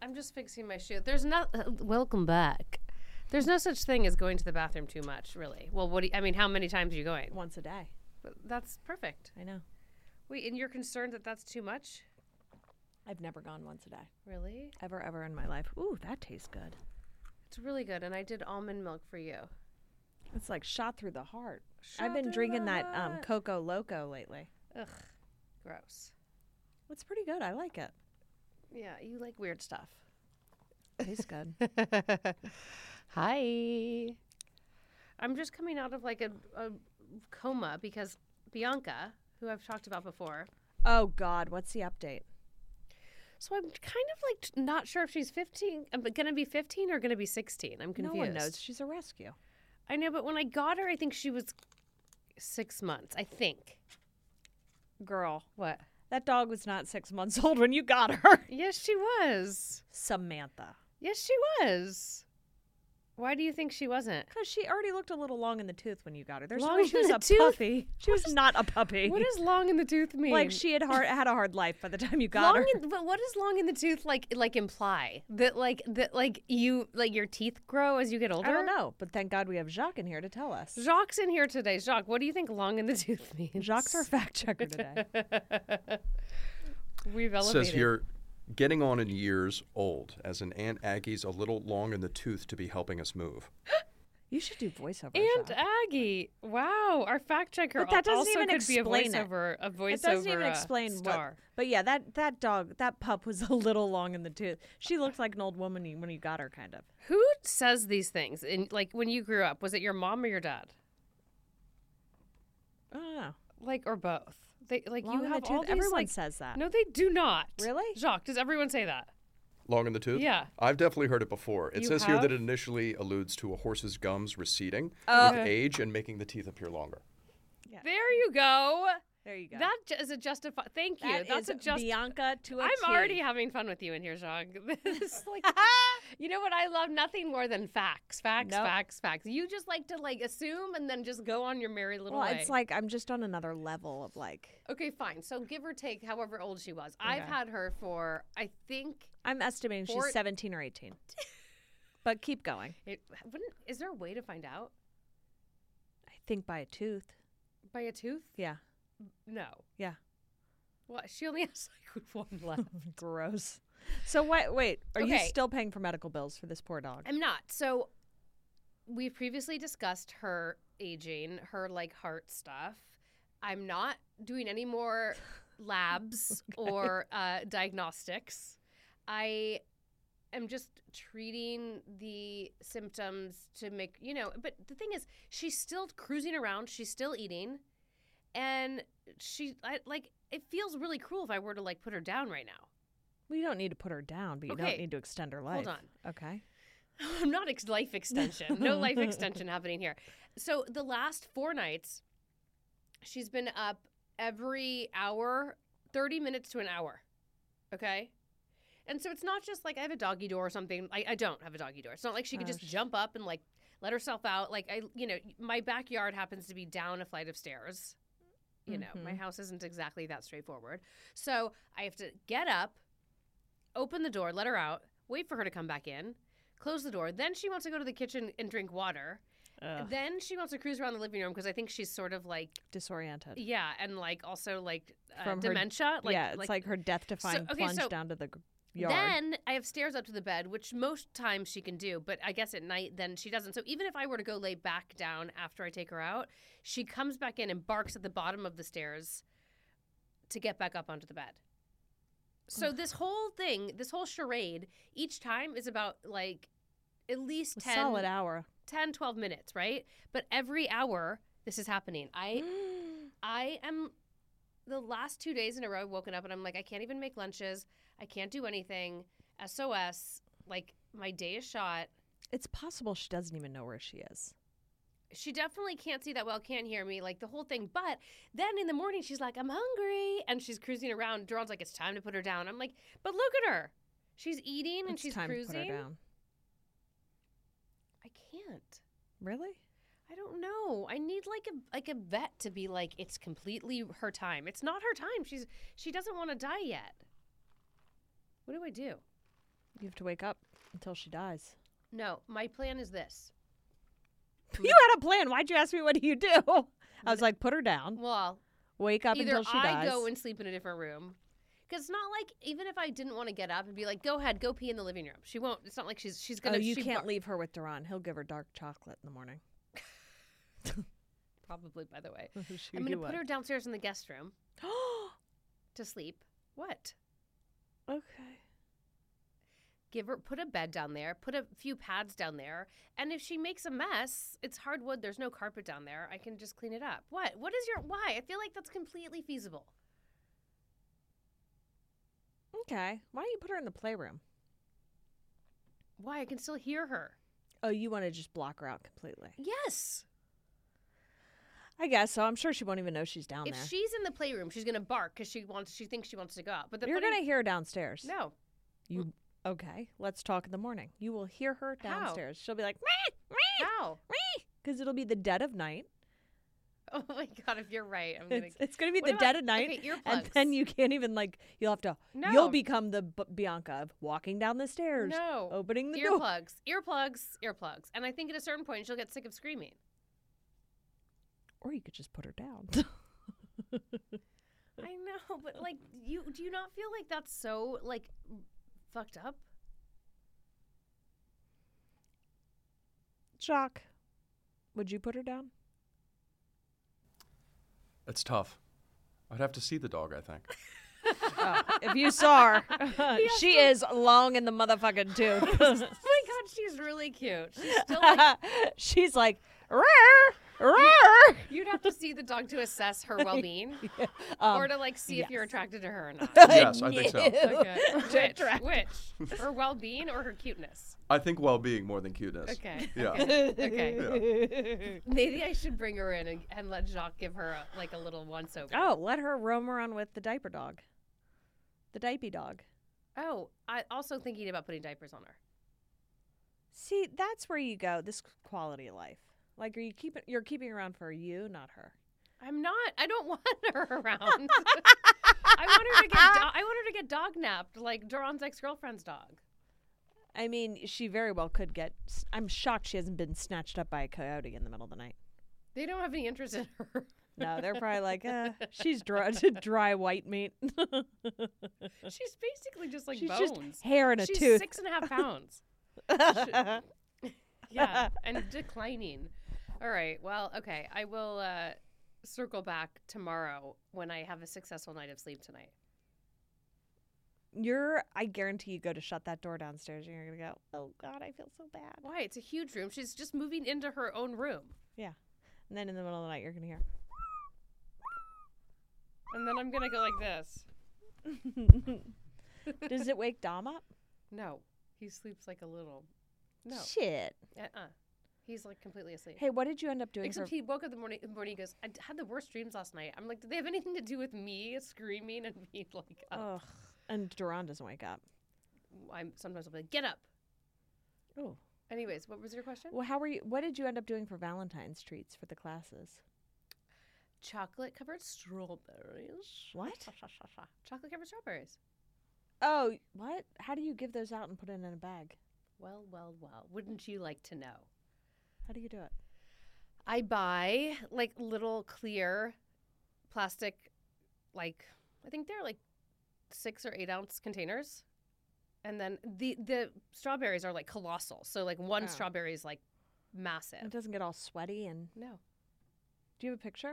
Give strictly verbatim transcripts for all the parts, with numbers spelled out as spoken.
I'm just fixing my shoe. There's not. Uh, welcome back. There's no such thing as going to the bathroom too much, really. Well, what do you, I mean, how many times are you going? Once a day. That's perfect. I know. Wait, and you're concerned that that's too much? I've never gone once a day. Really? Ever, ever in my life. Ooh, that tastes good. It's really good, and I did almond milk for you. It's like shot through the heart. Shot I've been through drinking the that um, heart. Coco Loco lately. Ugh, gross. It's pretty good. I like it. Yeah, you like weird stuff. Tastes good. Hi. I'm just coming out of like a, a coma because Bianca, who I've talked about before. Oh, God. What's the update? So I'm kind of like not sure if she's fifteen, going to be fifteen or going to be sixteen. I'm confused. No one knows. She's a rescue. I know, but when I got her, I think she was six months. I think. Girl, What? that dog was not six months old when you got her. Yes, she was. Samantha. Yes, she was. Why do you think she wasn't? Because she already looked a little long in the tooth when you got her. There's Long no way she in was the a tooth? puppy. She was not a puppy. What does long in the tooth mean? Like she had hard, had a hard life by the time you got long her. in, but what does long in the tooth like like imply? That like that like you like your teeth grow as you get older? I don't know, but thank God we have Jacques in here to tell us. Jacques in here today. Jacques, what do you think long in the tooth means? Jacques our fact checker today. We've It elevated. says here, getting on in years old, as in Aunt Aggie's a little long in the tooth to be helping us move. You should do voiceover. Aunt Jacques. Aggie. Wow, our fact checker But that doesn't also even could be a explain it. voiceover, a voiceover It doesn't even uh, explain star. what. But yeah, that that dog, that pup was a little long in the tooth. She looked like an old woman you- when you got her, kind of. Who says these things? In like when you grew up, was it your mom or your dad? I don't know. Like or both? They like Long you in have the all tooth. these, Everyone like- says that. No, they do not. Really? Jacques, does everyone say that? Long in the tooth? Yeah. I've definitely heard it before. It You says here that have? it initially alludes to a horse's gums receding Oh. with age and making the teeth appear longer. There you go. There you go. That ju- is a justify. Thank you. That That's is a just. Bianca to a I'm T. already having fun with you in here, Jacques. This is like, you know what? I love nothing more than facts, facts, Nope. facts, facts. You just like to like assume and then just go on your merry little Well, way. it's like I'm just on another level of like. Okay, fine. So give or take, however old she was. I've Okay. had her for I think I'm estimating Four- she's seventeen or eighteen. But keep going. it. Wouldn't is there a way to find out I think by a tooth. by a tooth? Yeah. No. Yeah. What? She only has like one left. Gross. So what? Wait, are you Okay. still paying for medical bills for this poor dog? I'm not. So we've previously discussed her aging, her like heart stuff. I'm not doing any more labs or uh, diagnostics. I am just treating the symptoms to make, you know, but the thing is, she's still cruising around. She's still eating. And she, I, like, it feels really cruel if I were to like put her down right now. We don't need to put her down, but you Okay. don't need to extend her life. Hold on. Okay. I'm not ex- life extension. No life extension happening here. So the last four nights, she's been up every hour, thirty minutes to an hour. Okay? And so it's not just like I have a doggy door or something. I, I don't have a doggy door. It's not like she could Oh, just sh- jump up and like let herself out. Like I, you know, my backyard happens to be down a flight of stairs. You know, my Mhm. house isn't exactly that straightforward. So I have to get up, open the door, let her out, wait for her to come back in, close the door. Then she wants to go to the kitchen and drink water. Ugh. Then she wants to cruise around the living room because I think she's sort of like, Disoriented. yeah, and like also like uh, From her- dementia. Like, yeah, it's like, her death-defying okay, plunge so down to the g- yard. Then I have stairs up to the bed, which most times she can do, but I guess at night then she doesn't. So even if I were to go lay back down after I take her out, she comes back in and barks at the bottom of the stairs to get back up onto the bed. So this whole thing, this whole charade, each time is about like at least A ten, solid hour. ten, twelve minutes, right? But every hour this is happening. I I am the last two days in a row I've woken up and I'm like, I can't even make lunches. I can't do anything. S O S. Like, my day is shot. It's possible she doesn't even know where she is. She definitely can't see that well, can't hear me, like the whole thing. But then in the morning, she's like, I'm hungry. And she's cruising around. Duran's like, it's time to put her down. I'm like, but look at her. She's eating and It's she's time cruising. to put her down. I can't. Really? I don't know. I need like a like a vet to be like, it's completely her time. It's not her time. She's she doesn't want to die yet. What do I do? You have to wake up until she dies. No, my plan is this. You had a plan. Why'd you ask me what do you do? I was like, put her down. Well, Wake up either until she I dies. go and sleep in a different room. Because it's not like, even if I didn't want to get up and be like, go ahead, go pee in the living room. She won't. It's not like she's she's oh, going to. you she can't bar- leave her with Duran. He'll give her dark chocolate in the morning. Probably, by the way. Sure I'm going to you put would. her downstairs in the guest room to sleep. What? Okay. Give her, put a bed down there, put a few pads down there, and if she makes a mess, it's hardwood, there's no carpet down there, I can just clean it up. What? What is your, why? I feel like that's completely feasible. Okay. Why don't you put her in the playroom? Why? I can still hear her. Oh, you want to just block her out completely? Yes. I guess so. I'm sure she won't even know she's down If there. she's in the playroom, she's going to bark because she wants, she thinks she wants to go out. But the You're funny- going to hear her downstairs. No. You okay? Let's talk in the morning. You will hear her How? downstairs. She'll be like, "Meh, meh, How? meh," because it'll be the dead of night. Oh my God, if you're right, I'm going to. It's, it's going to be What the about- dead of night, okay, and earplugs. then you can't even like. You'll have to. No. You'll become the B- Bianca of walking down the stairs, No. opening the door. Earplugs, earplugs, earplugs. And I think at a certain point, she'll get sick of screaming. Or you could just put her down. I know, but like, you do you not feel like that's so like fucked up? Shock. Would you put her down? It's tough. I'd have to see the dog, I think. Oh, if you saw her, she is long in the motherfucking tooth. Oh my God, she's really cute. She's still like, She's like, "Roar, roar." you'd have to see the dog to assess her well-being, Um, or to like see if you're yes. attracted to her or not. Yes, I think so. Okay, which, Attract- which, her well-being or her cuteness? I think well-being more than cuteness. Okay. Yeah. Okay. Maybe I should bring her in and, and let Jacques give her a, like a little once-over. Oh, let her roam around with the diaper dog. The diaper dog. Oh, I also thinking about putting diapers on her. See, that's where you go. This quality of life. Like, are you keeping? You're keeping around for you, not her. I'm not. I don't want her around. I want her to get. Do- I want her to get dog napped like Duran's ex-girlfriend's dog. I mean, she very well could get. s- I'm shocked she hasn't been snatched up by a coyote in the middle of the night. They don't have any interest in her. No, they're probably like, uh, she's dry, dry white meat. She's basically just like she's bones. just hair and a She's tooth. six and a half pounds. Yeah, and declining. All right. Well, okay. I will uh, circle back tomorrow when I have a successful night of sleep tonight. You're, I guarantee you go to shut that door downstairs and you're going to go, oh God, I feel so bad. Why? It's a huge room. She's just moving into her own room. Yeah. And then in the middle of the night, you're going to hear. And then I'm going to go like this. Does it wake Dom up? No. He sleeps like a little. No. Shit. Uh-uh. He's like completely asleep. Hey, what did you end up doing Except for... he woke up in the morning, in the morning. He goes, I d- had the worst dreams last night. I'm like, did they have anything to do with me screaming and being like, up? Ugh. And Duran doesn't wake up. I'm sometimes I'll be like, get up. Oh. Anyways, what was your question? Well, how were you... What did you end up doing for Valentine's treats for the classes? Chocolate covered strawberries. What? Chocolate covered strawberries. Oh, what? How do you give those out and put it in a bag? Well, well, well. Wouldn't you like to know? How do you do it? I buy like little clear plastic, like I think they're like six or eight ounce containers, and then the the strawberries are like colossal. So like one Oh. strawberry is like massive. It doesn't get all sweaty and... No. Do you have a picture?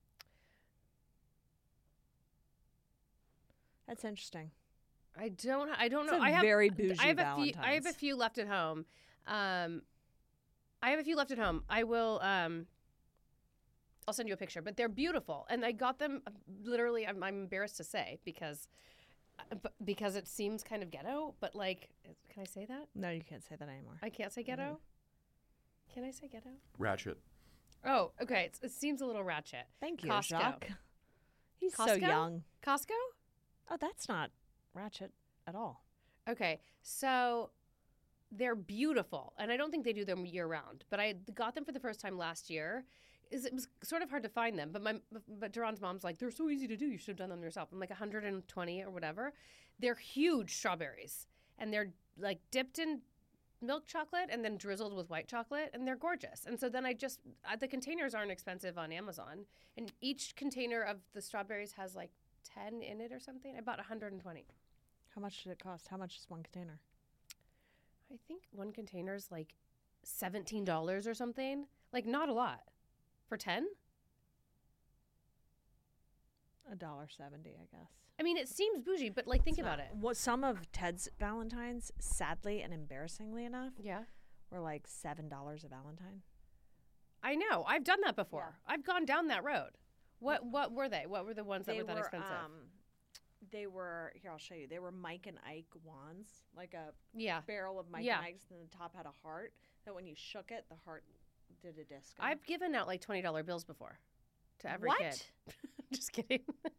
That's interesting. I don't. I don't It's know. a I have very bougie I have a few. I have a Valentine's. few left at home. Um, I have a few left at home. I will. Um, I'll send you a picture, but they're beautiful, and I got them. uh, Literally, I'm, I'm embarrassed to say because, uh, b- because it seems kind of ghetto. But like, can I say that? No, you can't say that anymore. I can't say ghetto. Can I say ghetto? Ratchet. Oh, okay. It's, it seems a little ratchet. Thank you, Costco. Jacques. He's so Costco? young. Costco. Oh, that's not ratchet at all. Okay, so they're beautiful, and I don't think they do them year round. But I got them for the first time last year. Is it was sort of hard to find them, but my but Duran's mom's like, they're so easy to do. You should have done them yourself. I'm like one hundred twenty or whatever. They're huge strawberries, and they're like dipped in milk chocolate and then drizzled with white chocolate, and they're gorgeous. And so then I just uh, the containers aren't expensive on Amazon, and each container of the strawberries has like ten in it or something. I bought one hundred twenty. How much did it cost? How much is one container? I think one container is like seventeen dollars or something. Like not a lot for ten. A dollar seventy, I guess. I mean, it seems bougie, but like think It's about not. it. What some of Ted's Valentines, sadly and embarrassingly enough, Yeah. were like seven dollars a Valentine. I know. I've done that before. Yeah. I've gone down that road. What what were they? What were the ones that They were that were, expensive? um, they were here. I'll show you. They were Mike and Ike wands, like a yeah. barrel of Mike Yeah. and Ike's, and the top had a heart. That when you shook it, the heart did a disco. I've given out like twenty dollar bills before to every what? kid. Just kidding.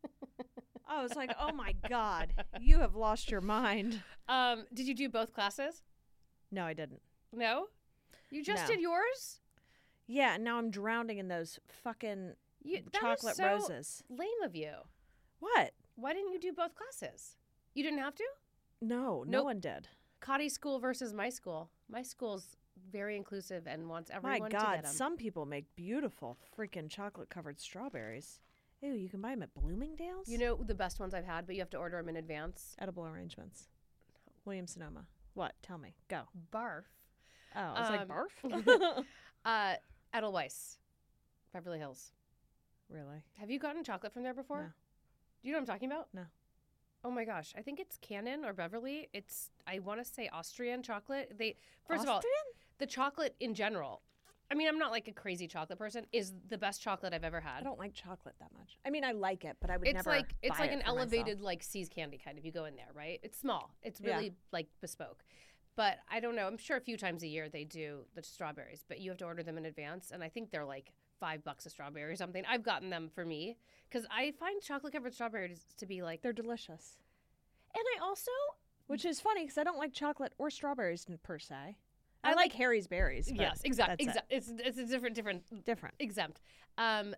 I was like, oh my god, you have lost your mind. Um, did you do both classes? No, I didn't. No? You just No. did yours? Yeah, and now I'm drowning in those fucking You, that is chocolate so roses. lame of you. What? Why didn't you do both classes? You didn't have to? No, no Nope. one did. Cotty school versus my school. My school's very inclusive and wants My everyone to God, get them. some people make beautiful freaking chocolate covered strawberries. Ew, you can buy them at Bloomingdale's? You know the best ones I've had, but you have to order them in advance? Edible arrangements. Williams Sonoma. What? Tell me. Go. Barf. Oh, I was like, Um, barf? Uh, Edelweiss, Beverly Hills. Really? Have you gotten chocolate from there before? No. Do you know what I'm talking about? No. Oh my gosh, I think it's Cannon or Beverly. It's I want to say Austrian chocolate. They first of all, Austrian? the chocolate in general. I mean, I'm not like a crazy chocolate person. Is the best chocolate I've ever had. I don't like chocolate that much. I mean, I like it, but I would It's never like it's buy like it an for myself. elevated like See's candy kind of. You go in there, right? It's small. It's Yeah. really like bespoke. But I don't know. I'm sure a few times a year they do the strawberries, but you have to order them in advance, and I think they're like five bucks a strawberry or something. I've gotten them for me because I find chocolate covered strawberries to be like, They're delicious. and I also Which is funny because I don't like chocolate or strawberries n- per se. I, I like like- Harry's berries. but yes, exactly. that's Exa- it's it's a different different it. Different. exempt. Um,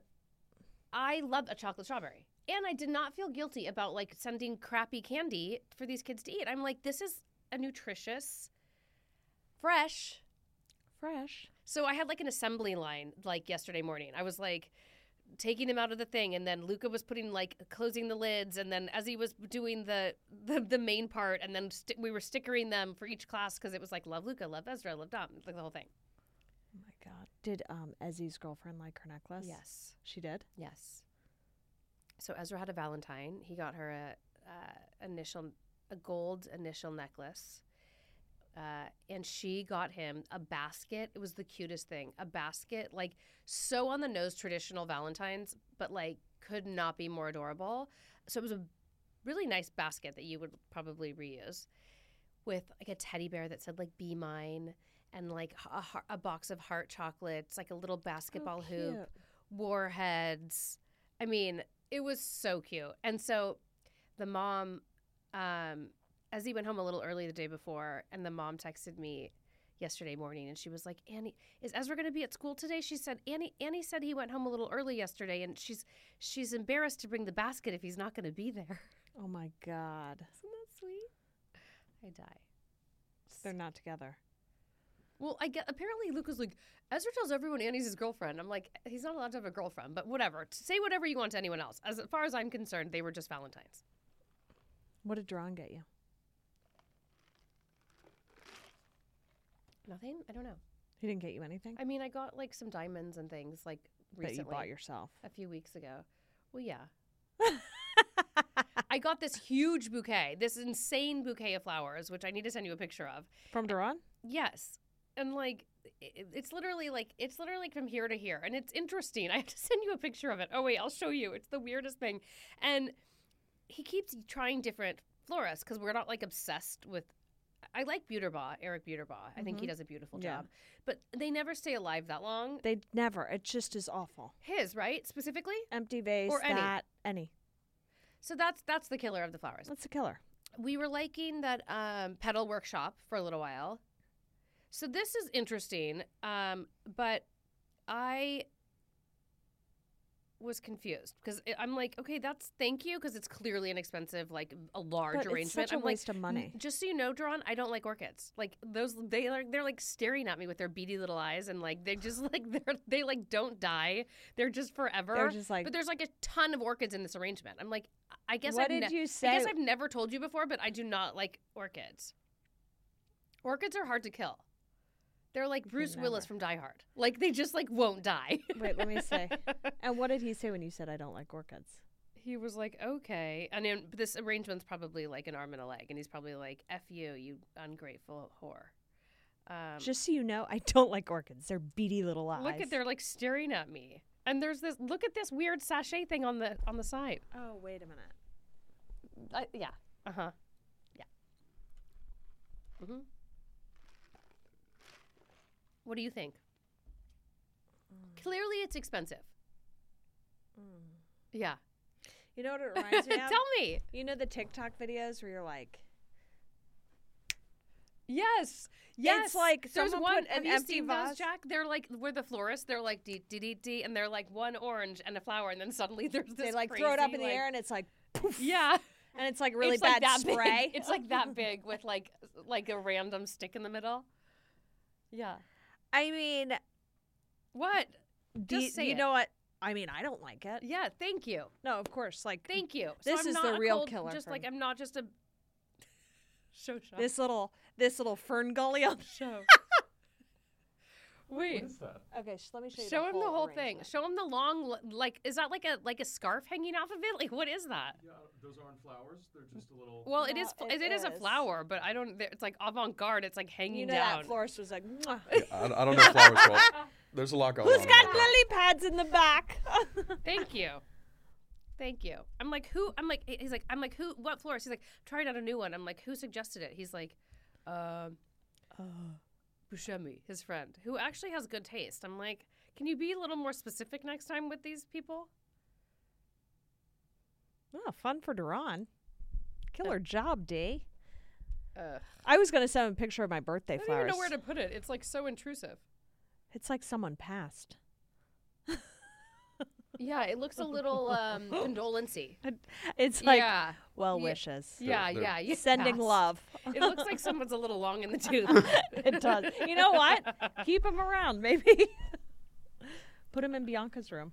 I love a chocolate strawberry, and I did not feel guilty about like sending crappy candy for these kids to eat. I'm like, this is a nutritious, fresh. Fresh. So I had like an assembly line like yesterday morning. I was like taking them out of the thing, and then Luca was putting like closing the lids, and then as he was doing the the, the main part, and then st- we were stickering them for each class because it was like love Luca, love Ezra, love Dom, like the whole thing. Oh my God. Did um Ezzy's girlfriend like her necklace? Yes. She did? Yes. So Ezra had a Valentine. He got her a, a initial, a gold initial necklace, uh, and she got him a basket. It was the cutest thing. A basket, like so on the nose, traditional Valentines, but like could not be more adorable. So it was a really nice basket that you would probably reuse, with like a teddy bear that said like "Be Mine," and like a, har- a box of heart chocolates, like a little basketball Oh, hoop, cute. warheads. I mean, it was so cute. And so the mom, um, as he went home a little early the day before, and the mom texted me yesterday morning, and she was like, Annie, is Ezra going to be at school today? She said, Annie, Annie said he went home a little early yesterday, and she's she's embarrassed to bring the basket if he's not going to be there. Oh my God. Isn't that sweet? I die. They're not together. Well, I get apparently Luke was like, Ezra tells everyone Annie's his girlfriend. I'm like, he's not allowed to have a girlfriend, but whatever. Say whatever you want to anyone else. As far as I'm concerned, they were just Valentines. What did Dron get you? Nothing? I don't know. He didn't get you anything? I mean, I got like some diamonds and things like recently. That you bought yourself. a few weeks ago. Well, yeah. I got this huge bouquet, this insane bouquet of flowers, which I need to send you a picture of. From Duran? Yes. And like, it, it's literally like, it's literally like from here to here. And it's interesting. I have to send you a picture of it. Oh, wait, I'll show you. It's the weirdest thing. And he keeps trying different florists because we're not like obsessed with. I like Buterbaugh, Eric Buterbaugh. I think he Mhm. does a beautiful Yeah. job. But they never stay alive that long. They never. It just is awful. His, right? Specifically? Empty vase, Or any. that, any. So that's that's the killer of the flowers. That's a killer. We were liking that um, pedal workshop for a little while. So this is interesting, um, but I was confused because I'm like, okay, that's thank you because it's clearly an expensive, like a large But it's arrangement. such a I'm waste like, of money. "N- Just so you know, Daron, I don't like orchids. Like those, they are they're like staring at me with their beady little eyes, and like they just like they're they like don't die. They're just forever. They're just like- but there's like a ton of orchids in this arrangement. I'm like, I guess What I've did ne- you I say? guess I've never told you before, but I do not like orchids. Orchids are hard to kill. They're like Bruce Willis never. from Die Hard. Like they just like won't die. Wait, let me see. And what did he say when you said I don't like orchids? He was like, okay. And then this arrangement's probably like an arm and a leg. And he's probably like, F you, you ungrateful whore. Um, Just so you know, I don't like orchids. They're beady little eyes. look at, they're like staring at me. And there's this, look at this weird sachet thing on the on the side. Oh, wait a minute. I, yeah. Uh-huh. Yeah. Mm-hmm. What do you think? Mm. Clearly it's expensive. Yeah. You know what it reminds me of? Tell me. You know the TikTok videos where you're like, Yes. Yes. It's like there's someone one. put an Have you empty seen vase- those, Jack? They're like we're the florists. They're like dee dee dee dee, and they're like one orange and a flower, and then suddenly there's this. they like crazy, throw it up in the like- air and it's like, poof. Yeah. And it's like really It's like bad that spray. Big. It's like that big with like like a random stick in the middle. Yeah. I mean, What? do you, Just say you it. know what? I mean, I don't like it. Yeah. Thank you. No, of course. Like, Thank you. So This I'm is not the a real cold- killer Just for like me. I'm not just a show shop. this little, this little fern gully on. show. Wait. that? Okay, sh- let me show you. Show him the whole thing. arrangement. Show him the long, l- like, is that like a like a scarf hanging off of it? Like, what is that? Yeah, those aren't flowers. They're just a little. Well, it No, is. it It is a is. flower, but I don't. It's like avant-garde. It's like hanging You know down. that florist was like, Mwah. I, I don't know flowers. Well, there's a lot going Who's on. got about lily pads in the back? Thank you. Thank you. I'm like, who? I'm like, he's like, I'm like, who? What florist? He's like, trying out a new one. I'm like, who suggested it? He's like, um, Buscemi, his friend, who actually has good taste. I'm like, can you be a little more specific next time with these people? Oh, fun for Duran. Killer job, D. Ugh. I was gonna send him a picture of my birthday I don't flowers. even know where to put it. It's like so intrusive. It's like someone passed. Yeah, it looks a little um, condolency. It's like yeah, well Yeah. wishes. yeah, they're yeah, yeah. Sending Yes. love. It looks like someone's a little long in the tooth. It does. You know what? Keep him around, maybe. Put him in Bianca's room.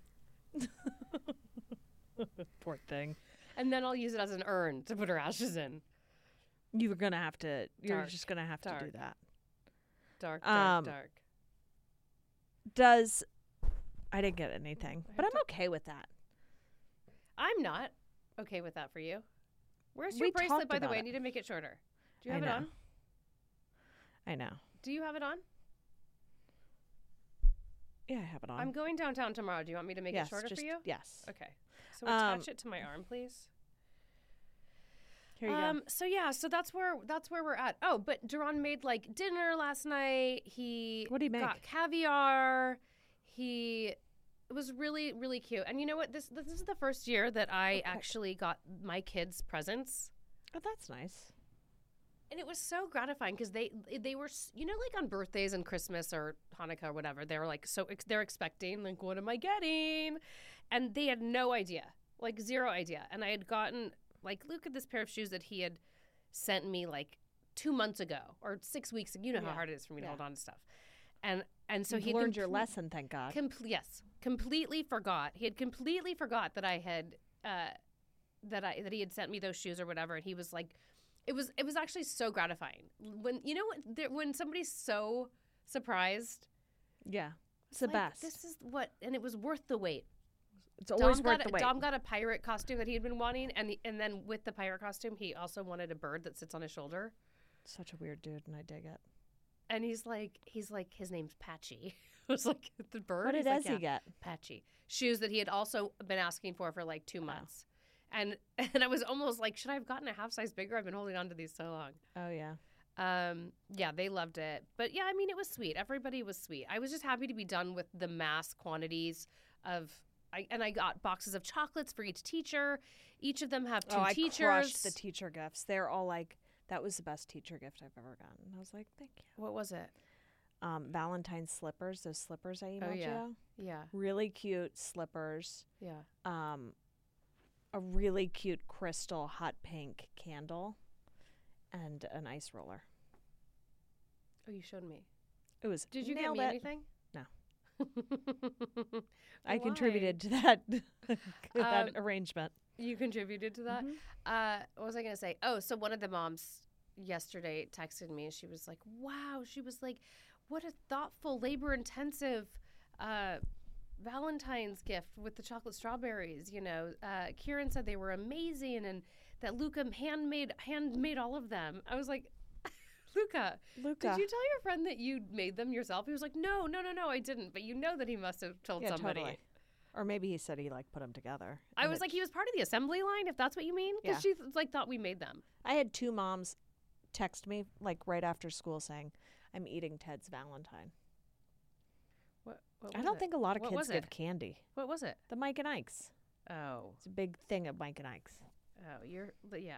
Poor thing. And then I'll use it as an urn to put her ashes in. You're gonna have to. You're Dark. just gonna have to do Dark. that. Dark, dark, Um, dark. Does I didn't get anything, I but have I'm okay with that. I'm not okay with that for you. Where's your We bracelet, talked by the about way? I it. need to make it shorter. Do you I have it know. on? I know. Do you have it on? Yeah, I have it on. I'm going downtown tomorrow. Do you want me to make yes, it shorter just, for you? Yes. Okay. So attach Um, it to my arm, please. Here you Um. So yeah. So that's where that's where we're at. Oh, but Duran made like dinner last night. He What'd he make? got caviar. He it was really really cute. And you know what? This this is the first year that I Okay. actually got my kids presents. go. Oh, that's nice. And it was so gratifying because they they were s- you know like on birthdays and Christmas or Hanukkah or whatever they were like so ex- they're expecting like what am I getting, and they had no idea, like zero idea. And I had gotten like look at this pair of shoes that he had sent me like two months ago or six weeks ago. You know how Yeah. hard it is for me to Yeah. hold on to stuff, and and so You've he had learned your complete- lesson, thank God. Comple- yes, completely forgot. He had completely forgot that I had uh, that I that he had sent me those shoes or whatever, and he was like, it was it was actually so gratifying when you know what there, when somebody's so surprised. Yeah, it's the like, best. This is what, and it was worth the wait. It's always Dom worth got the a, wait. Dom got a pirate costume that he had been wanting, and the, and then with the pirate costume, he also wanted a bird that sits on his shoulder. Such a weird dude, and I dig it. And he's like, he's like, his name's Patchy. I was like, the bird. What He's did like, Ezzy "Yeah." get? Patchy shoes that he had also been asking for for like two months, and and I was almost like, should I have gotten a half size bigger? I've been holding on to these so long. Oh yeah. Um, yeah, they loved it, but yeah, I mean, it was sweet. Everybody was sweet. I was just happy to be done with the mass quantities of. I, and I got boxes of chocolates for each teacher. Each of them have two oh, I teachers. crushed the teacher gifts. They're all like, that was the best teacher gift I've ever gotten. I was like, thank you. What was it? um, Valentine's slippers. Those slippers I emailed Oh, yeah. you. Yeah. Really cute slippers. Yeah. Um, a really cute crystal hot pink candle, and an ice roller. Oh, you showed me. It was. Did you nailed get me it. anything? No. Why? I contributed to that that Um, arrangement. You contributed to that? Mhm. Uh, what was I going to say? Oh, so one of the moms yesterday texted me and she was like, wow, she was like, what a thoughtful, labor intensive uh, Valentine's gift with the chocolate strawberries. You know, uh, Kieran said they were amazing and that Luca handmade, handmade all of them. I was like, Luca, Luca. did you tell your friend that you made them yourself? He was like, no, no, no, no, I didn't. But you know that he must have told Yeah, somebody. totally. Or maybe he said he like put them together. I and was it- like, he was part of the assembly line, if that's what you mean? Because Yeah. she like thought we made them. I had two moms text me like right after school saying, "I'm eating Ted's Valentine." What? what I was don't it? think a lot of What kids was give it? candy. What was it? The Mike and Ike's. Oh, It's a big thing at Mike and Ike's. oh, you're but yeah.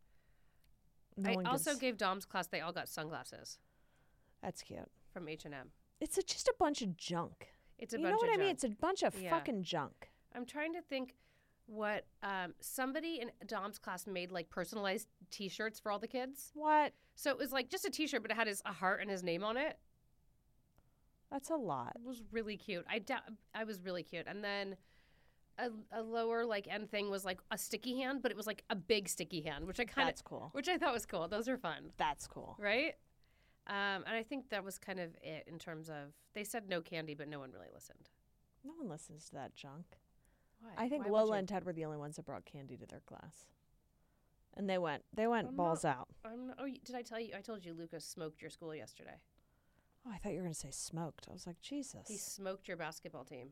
No I one also gives- gave Dom's class. They all got sunglasses That's cute. from H and M. It's a, just a bunch of junk. It's a You bunch know what of I mean? junk. It's a bunch of Yeah. fucking junk. I'm trying to think what um, somebody in Dom's class made like personalized T-shirts for all the kids. What? So it was like just a T-shirt, but it had his a heart and his name on it. That's a lot. It was really cute. I da- I was really cute. And then a, a lower like end thing was like a sticky hand, but it was like a big sticky hand, which I kind of That's cool. which I thought was cool. Those are fun, That's cool. right? Um, and I think that was kind of it in terms of they said no candy, but no one really listened. No one listens to that junk. Why? I think Why would Lola you? and Ted were the only ones that brought candy to their class. And they went, they went I'm balls out. I'm not, oh, y- did I tell you? I told you Lucas smoked your school yesterday. Oh, I thought you were going to say smoked. I was like, Jesus. He smoked your basketball team.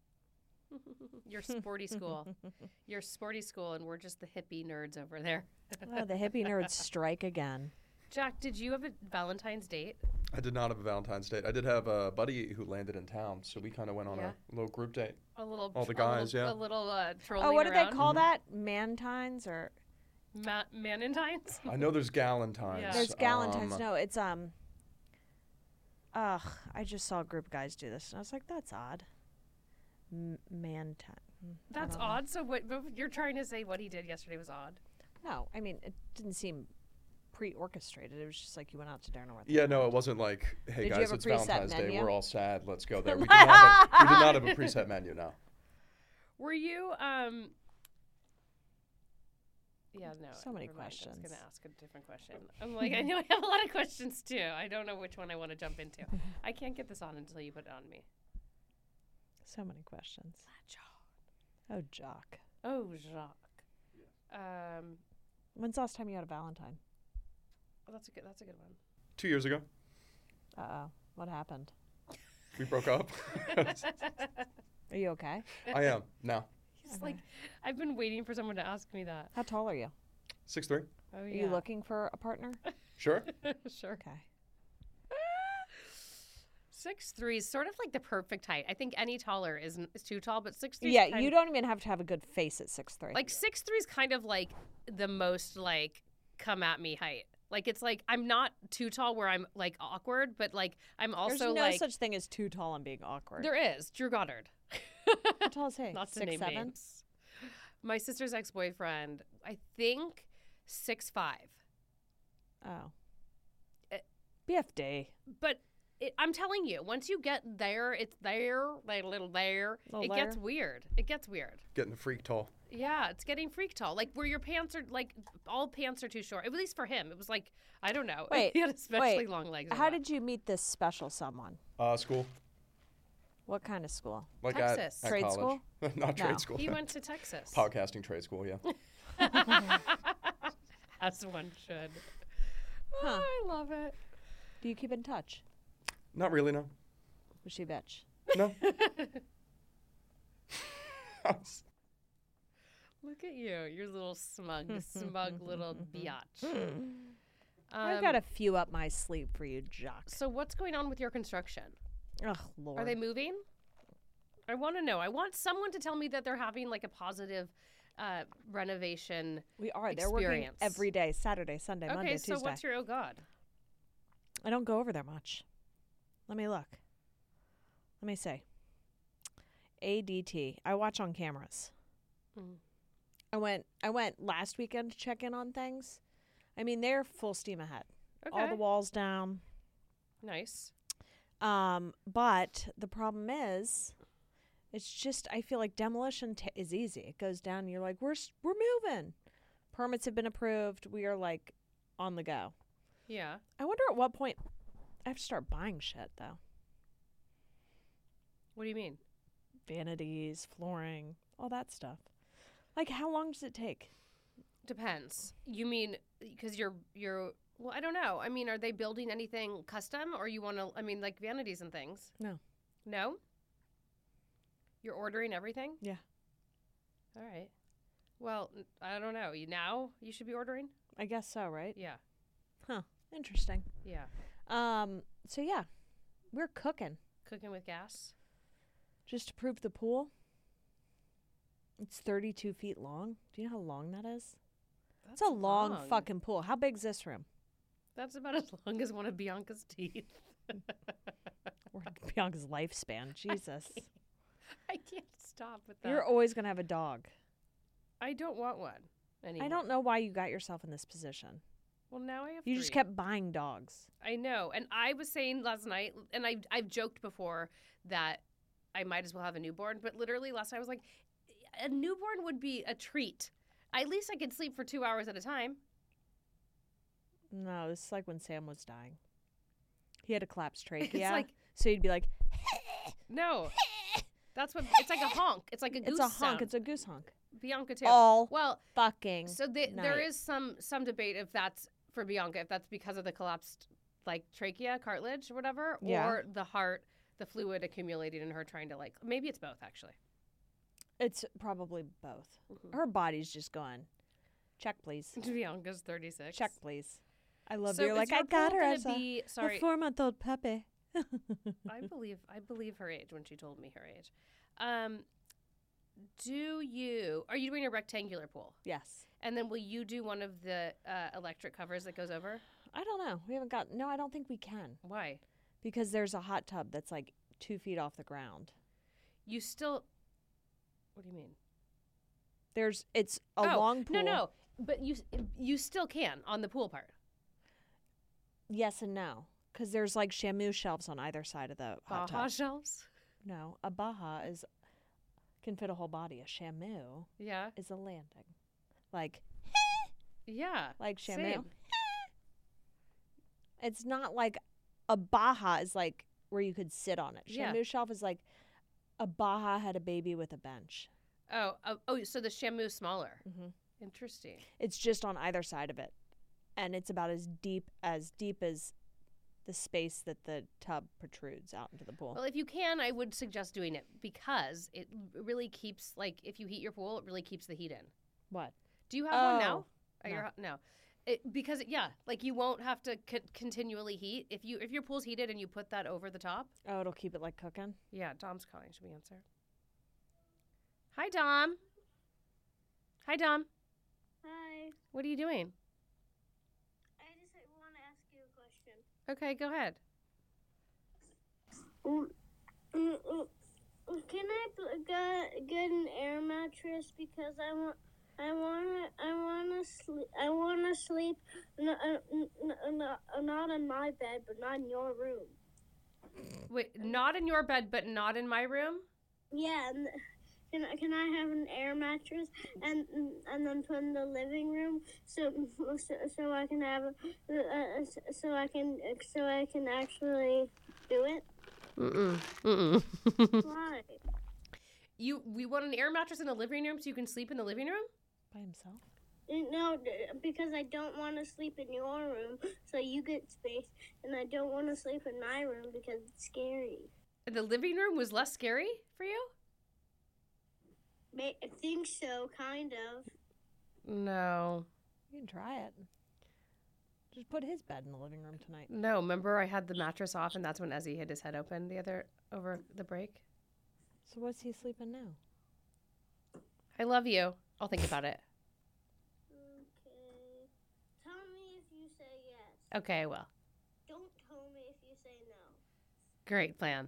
Your sporty school. Your sporty school, and we're just the hippie nerds over there. Oh, the hippie nerds strike again. Jack, did you have a Valentine's date? I did not have a Valentine's date. I did have a buddy who landed in town, so we kind of went on Yeah. a little group date. A little. All the a guys, little, yeah. A little uh, trolling Oh, what do they around? call that? Mantines or Ma- Manentines? I know there's Galentine's. Yeah. there's Galentine's. Um, No, it's um. Ugh, I just saw a group of guys do this, and I was like, that's odd. M- Mantine. Mm, I That's don't know. odd. So what, what you're trying to say? What he did yesterday was odd. No, I mean it didn't seem pre-orchestrated. It was just like you went out to dinner with. Yeah, them. no, it wasn't like, hey Did you guys, have a it's preset Valentine's Day. menu? We're all sad. Let's go there. We did not have, we did not have a preset menu. No. Were you um? Yeah, no. So many never mind. I was questions. going to ask a different question. I'm like, I know I have a lot of questions too. I don't know which one I want to jump into. I can't get this on until you put it on me. So many questions. Oh, Jock. Oh, Jacques. Um, When's the last time you had a Valentine? oh, that's a good. That's a good one. Two years ago, Uh oh. What happened? we broke up. Are you okay? I am now. He's Okay. like, I've been waiting for someone to ask me that. How tall are you? Six three. Oh Are yeah. you looking for a partner? Sure. Sure. Okay. Six three is sort of like the perfect height. I think any taller is is too tall, but six three. Yeah, you don't even have to have a good face at six three. Like six three is kind of like the most like come at me height. Like it's like I'm not too tall where I'm like awkward, but like I'm also There's no like such thing as too tall and being awkward. there is Drew Goddard. How tall is he? Not to Six name seven. names. My sister's ex boyfriend, I think six five. Oh. Uh, B F D. But it, I'm telling you, once you get there, it's there, like a little there. Little it gets there. weird. It gets weird. Getting the freak tall. Yeah, it's getting freak tall. Like where your pants are like all pants are too short. At least for him, it was like I don't know. Wait, he had especially wait. long legs. and How that. did you meet this special someone? Uh, school. What kind of school? Like Texas. at, at Trade college. Not No. trade school. he went to Texas? Podcasting trade school. Yeah. As one should. Huh. Oh, I love it. Do you keep in touch? Not really. No. Was she a bitch? No. Look at you, your little smug, smug little biatch. I've Um, got a few up my sleeve for you, Jock. So what's going on with your construction? Oh, Lord. Are they moving? I want to know. I want someone to tell me that they're having like a positive uh, renovation. we are. They're working experience? every day, Saturday, Sunday, Okay, Monday, so Tuesday. what's your oh god? I don't go over there much. Let me look. Let me see. A D T. I watch on cameras. Mm. I went I went last weekend to check in on things. I mean, they're full steam ahead. Okay. All the walls down. Nice. Um, but the problem is, it's just I feel like demolition t- is easy. It goes down. And you're like, we're s- we're moving. Permits have been approved. We are like on the go. Yeah. I wonder at what point I have to start buying shit though. What do you mean? Vanities, flooring, all that stuff. Like, how long does it take? Depends. You mean because you're you're well, I don't know. I mean, are they building anything custom, or you want to? I mean, like vanities and things. No. No. You're ordering everything. Yeah. All right. Well, n- I don't know. You now you should be ordering. I guess so, right? Yeah. Huh. Interesting. Yeah. Um. So yeah, we're cooking Cooking with gas. just to prove the pool. It's thirty-two feet long. Do you know how long that is? That's It's a long, fucking pool. How big's this room? That's about as long as one of Bianca's teeth. Or Bianca's lifespan. Jesus. I can't stop with that. You're always gonna have a dog. I don't want one anymore. I don't know why you got yourself in this position. Well, now I have. You just three. kept buying dogs. I know, and I was saying last night, and I I've joked before that I might as well have a newborn, but literally last night I was like, a newborn would be a treat. At least I could sleep for two hours at a time. No, this is like when Sam was dying. He had a collapsed trachea. It's like so you'd be like, no, that's what it's like a honk. It's like a goose it's a honk. sound. It's a goose honk. Bianca too. All well, fucking. so the, there night. is some some debate if that's for Bianca, if that's because of the collapsed like trachea, cartilage, or whatever, Yeah. or the heart, the fluid accumulating in her trying to like maybe it's both actually. It's probably both. Mhm. Her body's just going, check, please. Bianca's thirty-six. Check, please. I love So you. You're is like, I your got pool her gonna as a, be, a sorry, four-month-old puppy. I believe I believe her age when she told me her age. Um, do you are you doing a rectangular pool? Yes. And then will you do one of the uh, electric covers that goes over? I don't know. We haven't got. No, I don't think we can Why? because there's a hot tub that's like two feet off the ground. You still? What do you mean? There's. It's a oh, long pool. No, no. But you you still can on the pool part. Yes and no, because there's like Shamu shelves on either side of the hot Baja tub. shelves. No, a Baja is can fit a whole body. A Shamu Yeah. is a landing, like Yeah. like Shamu. Same. It's not like a Baja is like where you could sit on it. Yeah. Shamu shelf is like a Baja had a baby with a bench. Oh, oh, oh, so the Shamu smaller. Mm-hmm. Interesting. It's just on either side of it, and it's about as deep as deep as the space that the tub protrudes out into the pool. Well, if you can, I would suggest doing it because it really keeps, like, if you heat your pool, it really keeps the heat in. What? Do you have one Oh, now? At no. your hou- no. It, because, yeah, like, you won't have to co- continually heat. If you if your pool's heated and you put that over the top. Oh, it'll keep it like cooking. Yeah, Dom's calling. Should we answer? Hi, Dom. Hi, Dom. Hi. What are you doing? I just want to ask you a question. Okay, go ahead. Mm, mm, mm, Can I pl- get, get an air mattress because I want I want to I want to sleep I want to sleep n- uh, n- n- n- not in my bed but not in your room. Wait, not in your bed, but not in my room? Yeah, and can I- can I have an air mattress and and then put in the living room so so, so I can have uh, uh, so I can so I can actually do it? Mm-mm. Mm-mm. Why? You, we want an air mattress in the living room so you can sleep in the living room? By himself? No, d- because I don't want to sleep in your room, so you get space, and I don't want to sleep in my room because it's scary. The living room was less scary for you? Ma- I think so, kind of. No. You can try it. Just put his bed in the living room tonight. No, remember I had the mattress off and that's when Ezzy hit his head open the other, over the break? So what's he sleeping now? I love you. I'll think about it. Okay. Tell me if you say yes. Okay, I will. Don't tell me if you say no. Great plan.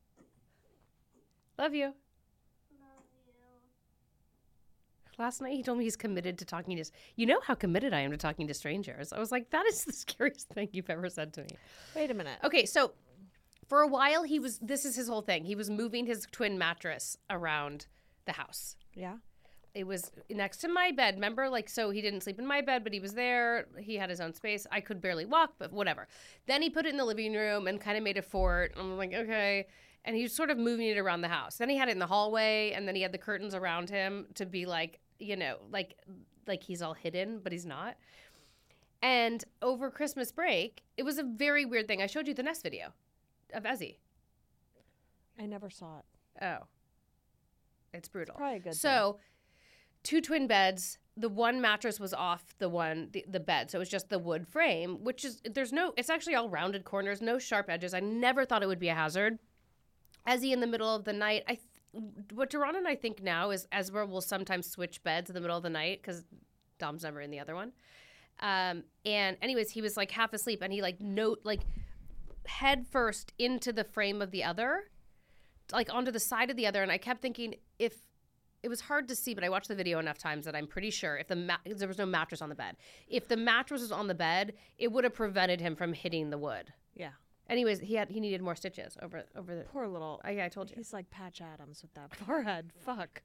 Love you. Love you. Last night he told me he's committed to talking to. You know how committed I am to talking to strangers. I was like, that is the scariest thing you've ever said to me. Wait a minute. Okay, so for a while he was. This is his whole thing. He was moving his twin mattress around the house. Yeah. It was next to my bed. Remember, like, so he didn't sleep in my bed, but he was there. He had his own space. I could barely walk, but whatever. Then he put it in the living room and kind of made a fort. I'm like, okay. And he was sort of moving it around the house. Then he had it in the hallway, and then he had the curtains around him to be like, you know, like, like he's all hidden, but he's not. And over Christmas break, it was a very weird thing. I showed you the Nest video of Ezzy. I never saw it. Oh, it's brutal. Probably a good So, two twin beds. The one mattress was off the one the, the bed, so it was just the wood frame, which is there's no. It's actually all rounded corners, no sharp edges. I never thought it would be a hazard. Ezzy in the middle of the night. I th- what Duran and I think now is Ezra will sometimes switch beds in the middle of the night because Dom's never in the other one. Um, and anyways, he was like half asleep, and he like note like head first into the frame of the other, like onto the side of the other, and I kept thinking if. It was hard to see, but I watched the video enough times that I'm pretty sure if the ma- there was no mattress on the bed. If the mattress was on the bed, it would have prevented him from hitting the wood. Yeah. Anyways, he had he needed more stitches over over the. Poor little. I, I told you. He's like Patch Adams with that forehead. Fuck.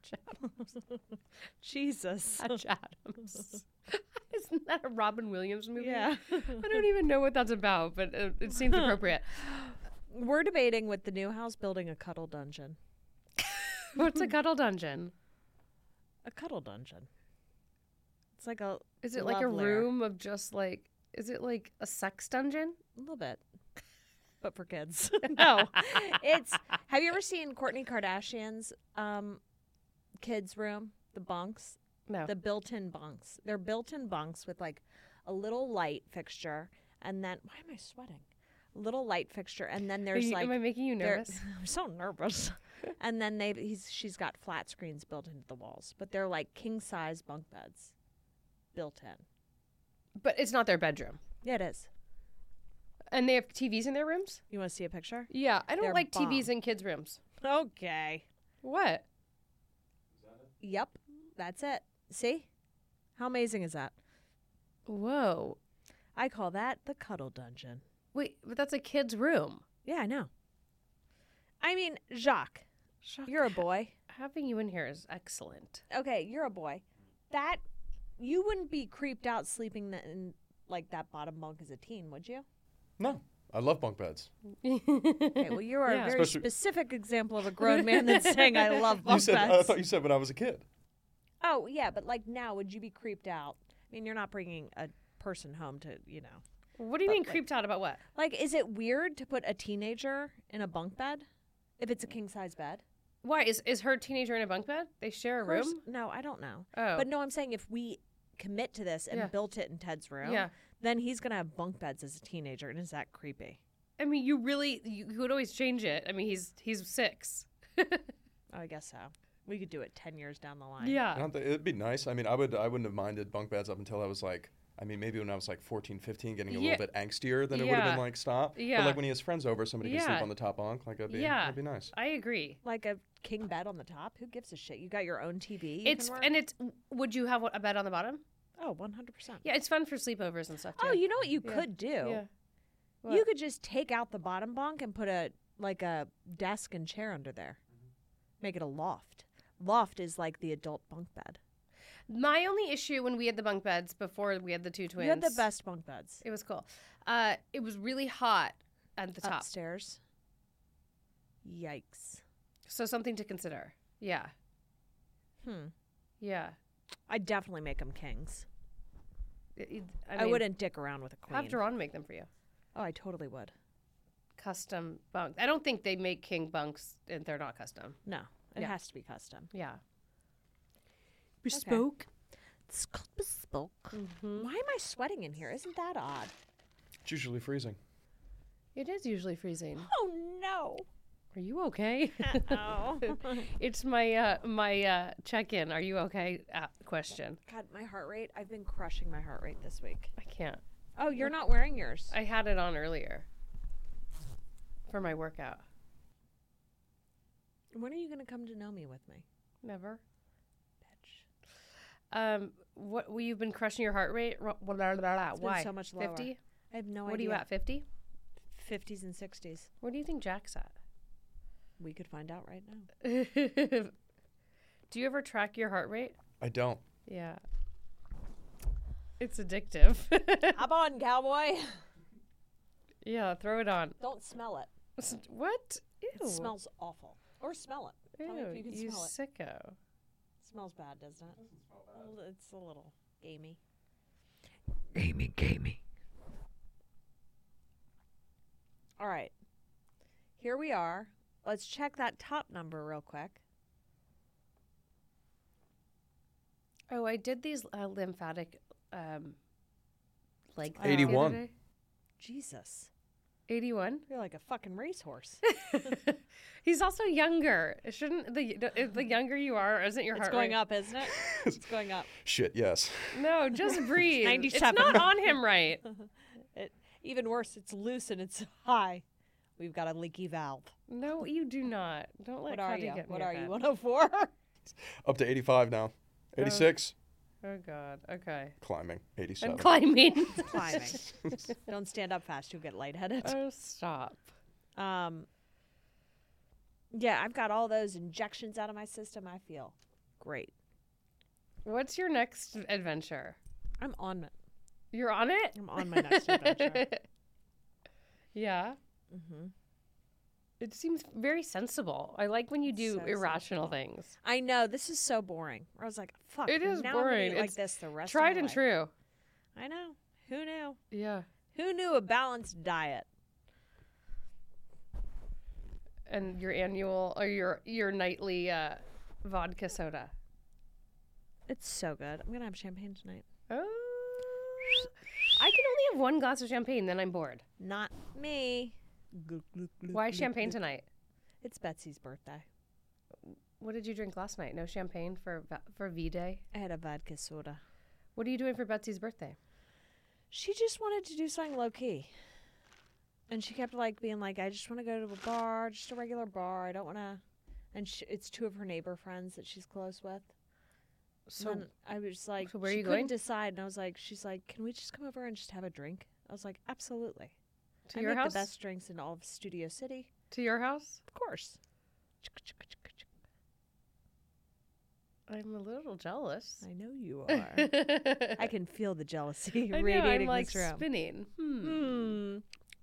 Jesus. Patch Adams. Isn't that a Robin Williams movie? Yeah. I don't even know what that's about, but it, it seems appropriate. We're debating with the new house building a cuddle dungeon. What's a cuddle dungeon? A cuddle dungeon. It's like a. Is it like a love lair. room of just like? Is it like a sex dungeon? A little bit. But for kids. No. It's. Have you ever seen Kourtney Kardashian's um, kids' room? The bunks? No. The built in bunks. They're built in bunks with like a little light fixture. And then. Why am I sweating? A little light fixture. And then Are there's you- like. am I making you They're- nervous? I'm so nervous. And then they he's she's got flat screens built into the walls, but they're like king size bunk beds built in. But it's not their bedroom. Yeah, it is. And they have T Vs in their rooms? You want to see a picture? Yeah, I don't They're like T Vs bomb. in kids' rooms. Okay. What? Yep. That's it. See? How amazing is that? Whoa. I call that the cuddle dungeon. Wait, but that's a kid's room. Yeah, I know. I mean, Jacques, Shock. you're a boy. Having you in here is excellent. Okay, you're a boy. That you wouldn't be creeped out sleeping the, in like that bottom bunk as a teen, would you? No, I love bunk beds. Okay, well, you are Yeah. a very Especially- specific example of a grown man that's saying I love bunk You said beds. I thought you said when I was a kid. Oh, yeah, but like now, would you be creeped out? I mean, you're not bringing a person home to, you know. What do you But, mean like- creeped out about what? Like, is it weird to put a teenager in a bunk bed if it's a king size bed? Why? Is is her teenager in a bunk bed? They share a Hers- room? No, I don't know. Oh. But no, I'm saying if we commit to this and Yeah. built it in Ted's room, Yeah. then he's going to have bunk beds as a teenager. And is that creepy? I mean, you really, you could always change it. I mean, he's he's six. Oh, I guess so. We could do it ten years down the line. I Yeah. don't think, it'd be nice. I mean, I would I wouldn't have minded bunk beds up until I was like, I mean, maybe when I was like fourteen, fifteen, getting a Yeah. little bit angstier, then it would have Yeah. been like, stop. Yeah. But like when he has friends over, somebody can Yeah. sleep on the top bunk. Like, that'd be, Yeah. that'd be nice. I agree. Like a king bed on the top? Who gives a shit? You got your own T V? You It's can work? and it's. Would you have a bed on the bottom? Oh, one hundred percent. Yeah, it's fun for sleepovers and stuff too. Oh, you know what you Yeah. could do? Yeah. You What? could just take out the bottom bunk and put a like a desk and chair under there. Make it a loft. Loft is like the adult bunk bed. My only issue when we had the bunk beds before we had the two twins. You had the best bunk beds. It was cool. Uh, it was really hot at the top, Upstairs. Yikes. so something to consider. Yeah, Hmm. yeah. I'd definitely make them kings. It- it- I, I, mean, wouldn't dick around with a queen. have Duran make them for you. Oh, I totally would. Custom bunk. I don't think they make king bunks and they're not custom. No, it Yeah. has to be custom. Yeah. Bespoke. It's called bespoke. Mm-hmm. Why am I sweating in here? Isn't that odd? It's usually freezing. It is usually freezing. Oh no. Are you okay? Oh. It's my uh, my uh, check-in. Are you okay? Uh, question. God, my heart rate. I've been crushing my heart rate this week. I can't. Oh, you're not wearing yours. I had it on earlier. for my workout. When are you going to come to know me with me? Never. Bitch. Um, what well, you've been crushing your heart rate? Ro- blah, blah, blah, blah. It's been Why? so much lower. fifty? I have no What are idea. you at? fifty? fifties and sixties. What do you think Jack's at? We could find out right now. Do you ever track your heart rate? I don't. Yeah. It's addictive. Hop on, cowboy. Yeah, throw it on. Don't smell it. S- What? Ew. It smells awful. Or smell it. Tell me if Ew, you can you smell it. sicko. It smells bad, doesn't it? Well, it's a little gamey. Gamey, gamey. All right. Here we are. Let's check that top number real quick. Oh, I did these uh, lymphatic, um, like Uh, eighty-one. Jesus. eighty-one. You're like a fucking racehorse. He's also younger. It shouldn't the the- the younger you are, isn't your It's heart going rate? up, isn't it? It's going up. Shit, yes. No, just breathe. ninety-seven. It's not on him right. It, even worse, it's loose and it's high. We've got a leaky valve. No, you do not. Don't let What are Cuddy you? get in What your are you? head. one oh four? Up to eighty-five now. eighty-six. Oh God. Okay. Climbing. eighty-seven. And climbing. Climbing. Don't stand up fast. You'll get lightheaded. Oh, stop. Um. Yeah, I've got all those injections out of my system. I feel great. What's your next adventure? I'm on it. You're on it? I'm on my next adventure. Yeah. Mm-hmm. It seems very sensible. I like when you do So irrational sensible. things. I know this is so boring. I was like, "Fuck." It is now I'm gonna boring. eat like It's this the rest. Tried of my and life. true. I know. Who knew? Yeah. Who knew a balanced diet? And your annual or your your nightly uh, vodka soda. It's so good. I'm gonna have champagne tonight. Oh. I can only have one glass of champagne, then I'm bored. Not me. Gluk, gluk, gluk, Why gluk, champagne gluk. tonight? It's Betsy's birthday. What did you drink last night? No champagne for va- for V Day. I had a vodka soda. What are you doing for Betsy's birthday? She just wanted to do something low key. And she kept like being like, I just want to go to a bar, just a regular bar. I don't want to. And she, it's two of her neighbor friends that she's close with. So And then I was like, so where are she you couldn't going? decide. And I was like, she's like, can we just come over and just have a drink? I was like, absolutely. to I your make house? the best drinks in all of Studio City. To your house? Of course. I'm a little jealous. I know you are. I can feel the jealousy I know, radiating I'm like this room. spinning. Hmm.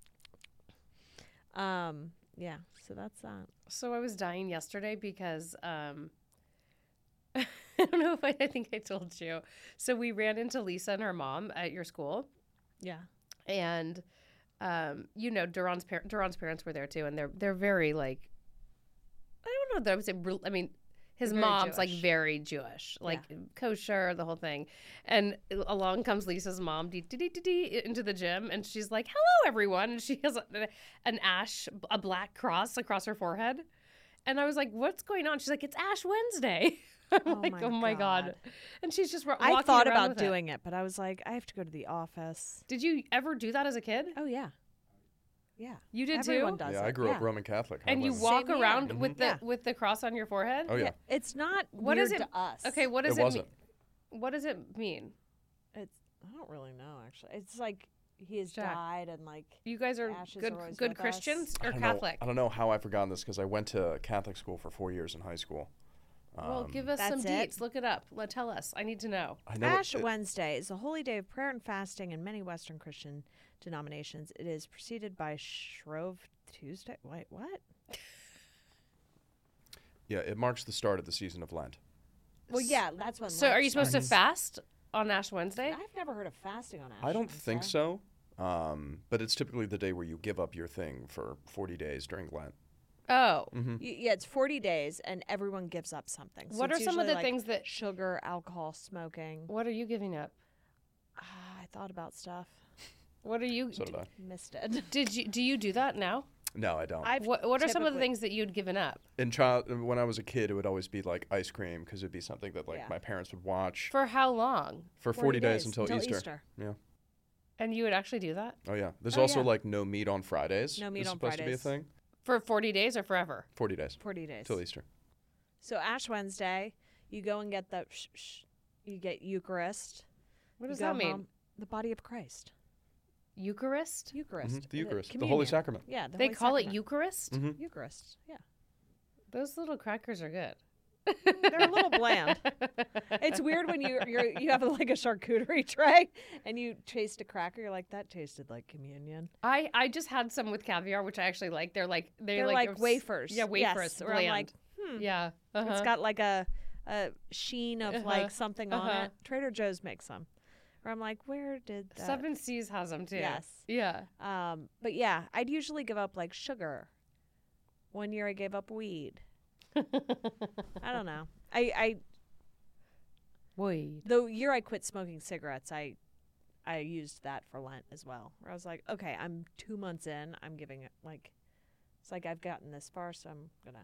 Hmm. Um. Yeah. So that's that. So I was dying yesterday because um, I don't know if I, I think I told you. So we ran into Lisa and her mom at your school, Yeah. and um, you know, Duran's par- Duran's parents were there too, and they're they're very like, I don't know that I would say. real- I mean, his They're very mom's like Jewish. very Jewish, like kosher, the whole thing. And along comes Lisa's mom dee, dee, dee, dee, dee, into the gym, and she's like, "Hello, everyone!" And she has a, an ash, a black cross across her forehead. And I was like, "What's going on?" She's like, "It's Ash Wednesday." I'm Oh like, my "Oh my god!" God. And she's just wa- I walking thought around about with it. doing it, but I was like, I have to go to the office. Did you ever do that as a kid? Oh yeah. Yeah. You did Everyone too. does Yeah, it. I grew up yeah. Roman Catholic. How And you about- walk Same here. around Mhm. with the Yeah. with the cross on your forehead. Oh yeah. It's not What weird is it- to us. Okay, what does It it, wasn't. mean? What does it mean? It's I don't really know actually. It's like he has Jack. died and like You guys are Ashes good are always good with us. Christians I or don't Catholic? Know, I don't know how I've forgotten this because I went to Catholic school for four years in high school. Well, Um, give us some That's it? deets. Look it up. Let tell us. I need to know. I know Ash it, it- Wednesday is a holy day of prayer and fasting in many Western Christian denominations. It is preceded by Shrove Tuesday. Wait, what? yeah, it marks the start of the season of Lent. Well, yeah, that's when. So, are Lent you supposed to starts. fast on Ash Wednesday? I've never heard of fasting on Ash. I don't think Wednesday. so, um, but it's typically the day where you give up your thing for forty days during Lent. Oh, Mm-hmm. Y- Yeah, it's forty days, and everyone gives up something. So what are it's some of usually, the like, things that? Sugar, alcohol, smoking. What are you giving up? Ah, I thought about stuff. What are you? So did I. Missed it. Did you do you do that now? No, I don't. I've What What are some of the typically- things that you'd given up In child, when I was a kid, it would always be like ice cream because it'd be something that like Yeah. my parents would watch for how long? for forty, days, until, Easter. Yeah. And you would actually do that? Oh yeah. There's Oh, also yeah. like no meat on Fridays. No meat is on supposed to be a Fridays. thing. For forty days or forever? forty days forty days. till Easter. So Ash Wednesday, you go and get the, sh- sh- you get Eucharist. What You does go that mean? home- The body of Christ. Eucharist? Eucharist. Mhm, the Uh, Eucharist, the communion. Holy Sacrament. Yeah, the They Holy call it Sacrament. Eucharist? Mhm. Eucharist. Yeah. Those little crackers are good. They're a little bland. It's weird when you you're, you have like a charcuterie tray and you taste a cracker. You're like, that tasted like communion. I, I just had some with caviar, which I actually like. They're like they're, They're like, like, a s- wafers. Yeah, wafers. Yes, where I'm bland. like, hmm. yeah, uh-huh. It's got like a, a sheen of Uh-huh. like something on Uh-huh. it. Trader Joe's makes some. Where I'm like, where did that? Seven Seas has them too. Yes. Yeah. Um, but yeah, I'd usually give up like sugar. One year I gave up weed. I don't know. I, I Weed. the year I quit smoking cigarettes, I I used that for Lent as well. Where I was like, okay, I'm two months in. I'm giving it like it's like I've gotten this far, so I'm gonna.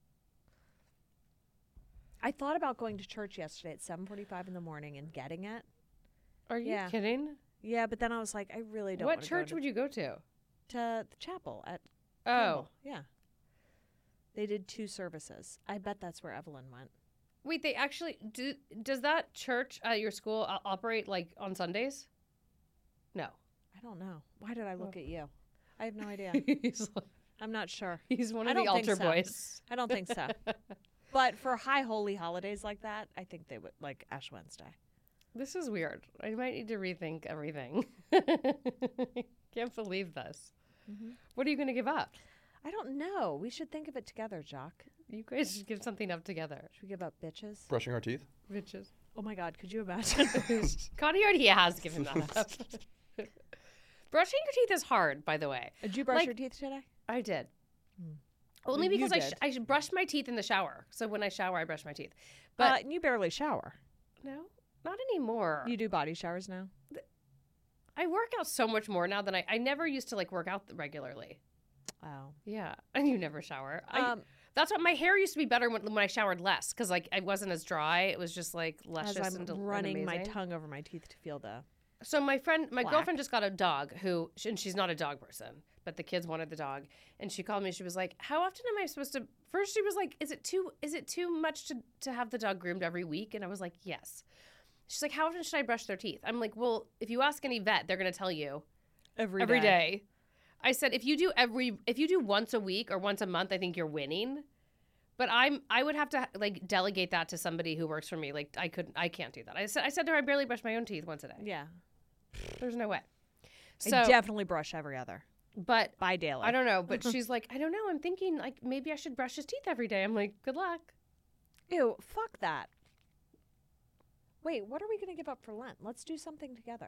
I thought about going to church yesterday at seven forty-five in the morning and getting it. Are you Yeah. kidding? Yeah, but then I was like, I really don't. What wanna church go to, would you go to? to the chapel at Oh, Campbell. Yeah. They did two services. I bet that's where Evelyn went. wait. They actually do. Does that church at your school o- operate like on Sundays? No. I don't know. Why did I look at you? I have no idea. he's, I'm not sure. he's one I of the don't think altar so. boys. I don't think so. But for high holy holidays like that, I think they would like Ash Wednesday. This is weird. I might need to rethink everything. Can't believe this. Mm-hmm. What are you going to give up? I don't know. We should think of it together, Jock. You guys should give something up together. Should we give up bitches? Brushing our teeth. Bitches. Oh my God, could you imagine? Connie already has given that up. Brushing your teeth is hard, by the way. Did you brush Like- your teeth today? I did. Hmm. Only Well, you because I, sh- did. I should brush my teeth in the shower. So when I shower, I brush my teeth. But But uh, you barely shower. no, not anymore. You do body showers now? I work out so much more now than I. I never used to like work out regularly. Oh. Yeah, and you never shower. I, Um, that's what my hair used to be better when, when I showered less because like I wasn't as dry. It was just like luscious as I'm and del- and running my amazing. tongue over my teeth to feel the. So my friend, my Black. girlfriend just got a dog who, and she's not a dog person, but the kids wanted the dog, and she called me. She was like, "How often am I supposed to?" First, she was like, "Is it too? Is it too much to to have the dog groomed every week?" And I was like, "Yes." She's like, "How often should I brush their teeth?" I'm like, "Well, if you ask any vet, they're gonna tell you Every every day." I said, "If you do every, if you do once a week or once a month, I think you're winning." But I'm, I would have to like delegate that to somebody who works for me. Like I couldn't, I can't do that. I said, I said to her, I barely brush my own teeth once a day. Yeah. There's no way. So, I definitely brush every other. but By daily. I don't know. But she's like, I don't know. I'm thinking like maybe I should brush his teeth every day. I'm like, good luck. Ew, fuck that. Wait, what are we going to give up for Lent? Let's do something together.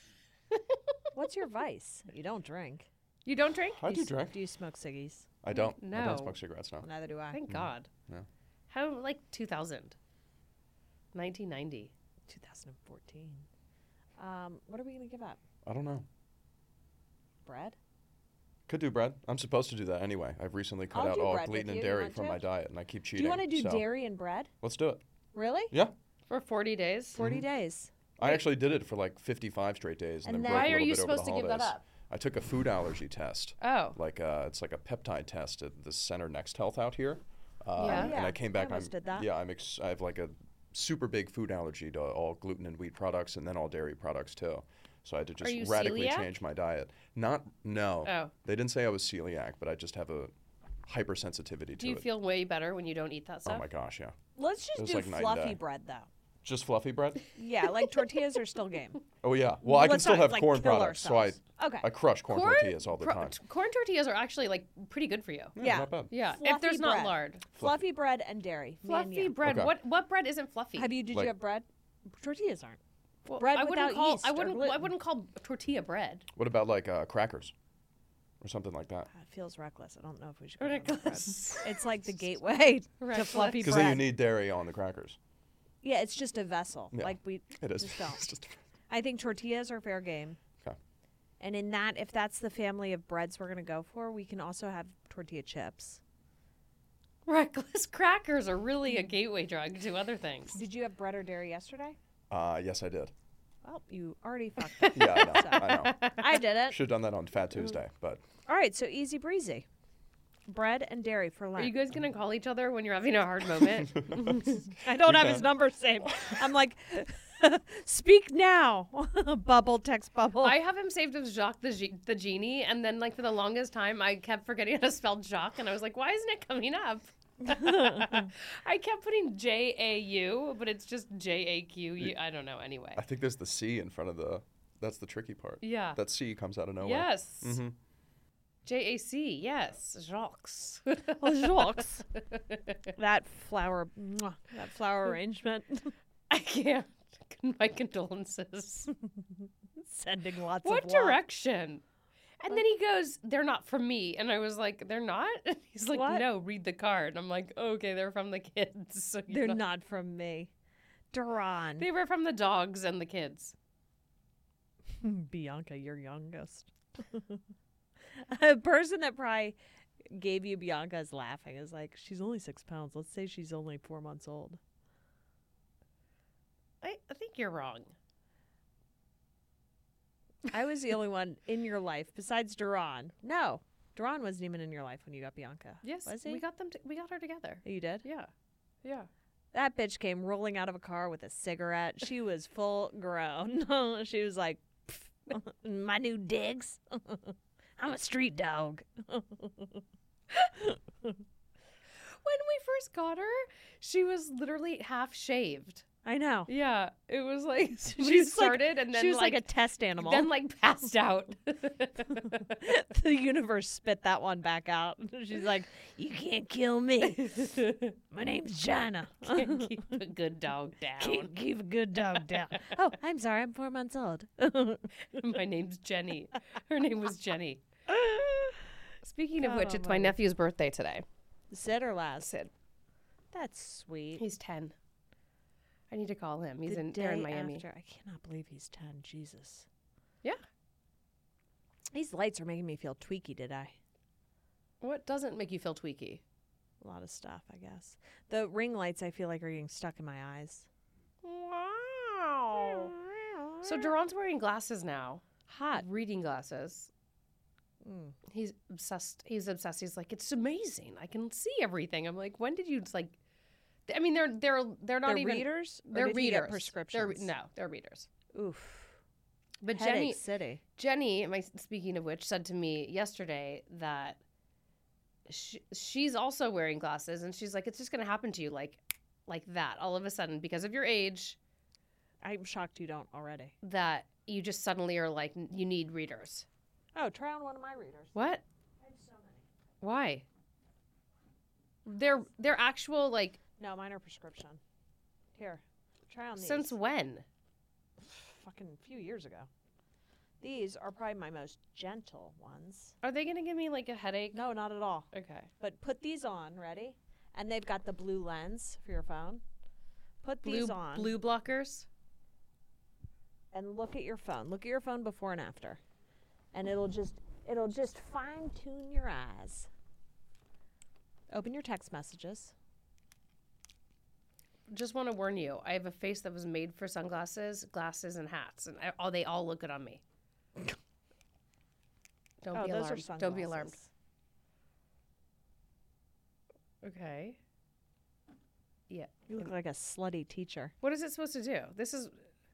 What's your vice? You don't drink. You don't drink? I You do s- drink. Do you smoke ciggies? I don't. I No. don't smoke cigarettes now. Neither do I. Thank God. No. How like two thousand? nineteen ninety. twenty fourteen. Um, what are we going to give up? I don't know. Bread? Could do bread. I'm supposed to do that anyway. I've recently cut I'll out do all bread with gluten and you. You dairy want from to? my diet, and I keep Do cheating. you want to do so dairy and bread? Let's do it. Really? Yeah. For forty days. forty Mhm. days. I actually did it for like fifty-five straight days, and, And then then- broke Why a are little you bit over supposed the to give that holidays. up? I took a food allergy test. Oh. Like uh, it's like a peptide test at the Center Next Health out here. Uh, Yeah. And Yeah, I came back. I almost I'm, did that. Yeah, I'm. Ex- I have like a super big food allergy to all gluten and wheat products, and then all dairy products too. So I had to just you radically celiac? change my diet. Not no. Oh. They didn't say I was celiac, but I just have a hypersensitivity to Do you it. feel way better when you don't eat that oh stuff? my gosh, yeah. Let's just It was do like night and fluffy day. bread, though. Just fluffy bread? Yeah, like tortillas are still game. Oh yeah. Well, I can Let's still not, have like, corn kill products, so I ourselves. Okay. I crush corn, tortillas all the pro- time. t- corn tortillas are actually like pretty good for you. Yeah, Yeah. not bad. Yeah, if Fluffy there's not bread. lard. Fluffy bread and dairy. Me and Fluffy you. bread. Okay. What what bread isn't fluffy? Have you? Did Like- you have bread? Tortillas aren't. Well, bread I wouldn't without call yeast I or wouldn't I gluten? wouldn't call tortilla bread. What about like uh, crackers, or something like that? It feels reckless. I don't know if we should. Go down that road. Reckless. It's like the gateway to Reckless. fluffy Because bread. then you need dairy on the crackers. Yeah, it's just a vessel. Yeah. Like we It is. just don't. It's just- I think tortillas are fair game. Okay. And in that, if that's the family of breads we're going to go for, we can also have tortilla chips. Reckless crackers are really a gateway drug to other things. Did you have bread or dairy yesterday? Uh, yes, I did. Well, you already fucked up. Yeah, I know. So- I know. I did it. Should have done that on Fat Tuesday, but All right, so easy breezy. bread and dairy for Are Lent. you guys gonna call each other when you're having a hard moment? I don't We have his can. number saved. I'm like, speak now. Bubble, text bubble. I have him saved as Jacques the, Ge- the genie, and then like for the longest time, I kept forgetting how to spell Jacques, and I was like, why isn't it coming up? I kept putting J A U, but it's just J A Q U. I don't know. Anyway. I think there's the C in front of the. That's the tricky part. Yeah. That C comes out of nowhere. Yes. Mm-hmm. J A C. Yes. Jacques. Oh, Jacques. That flower, mwah, that flower arrangement. I can't. My condolences. Sending lots What of love. direction? And then he goes, they're not from me. And I was like, they're not? He's like, What? no, read the card. I'm like, okay, they're from the kids. So you're They're not- not from me. Duran. They were from the dogs and the kids. Bianca, your youngest. A person that probably gave you Bianca is laughing. Is like, she's only six pounds. Let's say she's only four months old. I, I think you're wrong. I was the only one in your life besides Duran. No, Duran wasn't even in your life when you got Bianca. Yes, Was he? we got them. T- we got her together. You did? Yeah, yeah. That bitch came rolling out of a car with a cigarette. She was full grown. She was like, "Pff, my new digs. I'm a street dog. When we first got her, she was literally half shaved. I know. Yeah, it was like She we was like- started and then she was like, like, a test animal. then like passed out. The universe spit that one back out. She's like, you can't kill me. My name's Jana. Can't keep a good dog down. Can't keep a good dog down. Oh, I'm sorry. I'm four months old. My name's Jenny. Her name was Jenny. Speaking of God which, it's my almighty. nephew's birthday today. Sid or Laz? Sid. That's sweet. He's ten. I need to call him. He's The in there in day Miami. After, I cannot believe he's ten. Jesus. Yeah. These lights are making me feel tweaky today. What doesn't make you feel tweaky? A lot of stuff, I guess. The ring lights, I feel like, are getting stuck in my eyes. Wow. So Duran's wearing glasses now. Hot. Reading glasses. Mm. He's obsessed. He's obsessed. He's like, it's amazing. I can see everything. I'm like, when did you like? I mean, they're they're they're not They're even readers? Or They're did he get readers. prescriptions. They're re- no, they're readers. Oof. But Headache Jenny, City. Jenny, my speaking of which, said to me yesterday that she, she's also wearing glasses, and she's like, it's just gonna happen to you like like that all of a sudden because of your age. I'm shocked you don't already. That you just suddenly are like, you need readers. Oh, try on one of my readers. What? I have so many. Why? They're they're actual like No, mine are prescription. Here, try on these. since when? Fucking a few years ago. These are probably my most gentle ones. Are they gonna give me like a headache? No, not at all. Okay. But put these on, ready? And they've got the blue lens for your phone. Put Blue these on blue blockers. and look at your phone. Look at your phone before and after. And it'll just it'll just fine tune your eyes. Open your text messages. Just want to warn you, I have a face that was made for sunglasses, glasses, and hats, and I, all they all look good on me. Don't oh, be those alarmed. are sunglasses. Don't be alarmed. Okay. Yeah. You look like a slutty teacher. What is it supposed to do? This is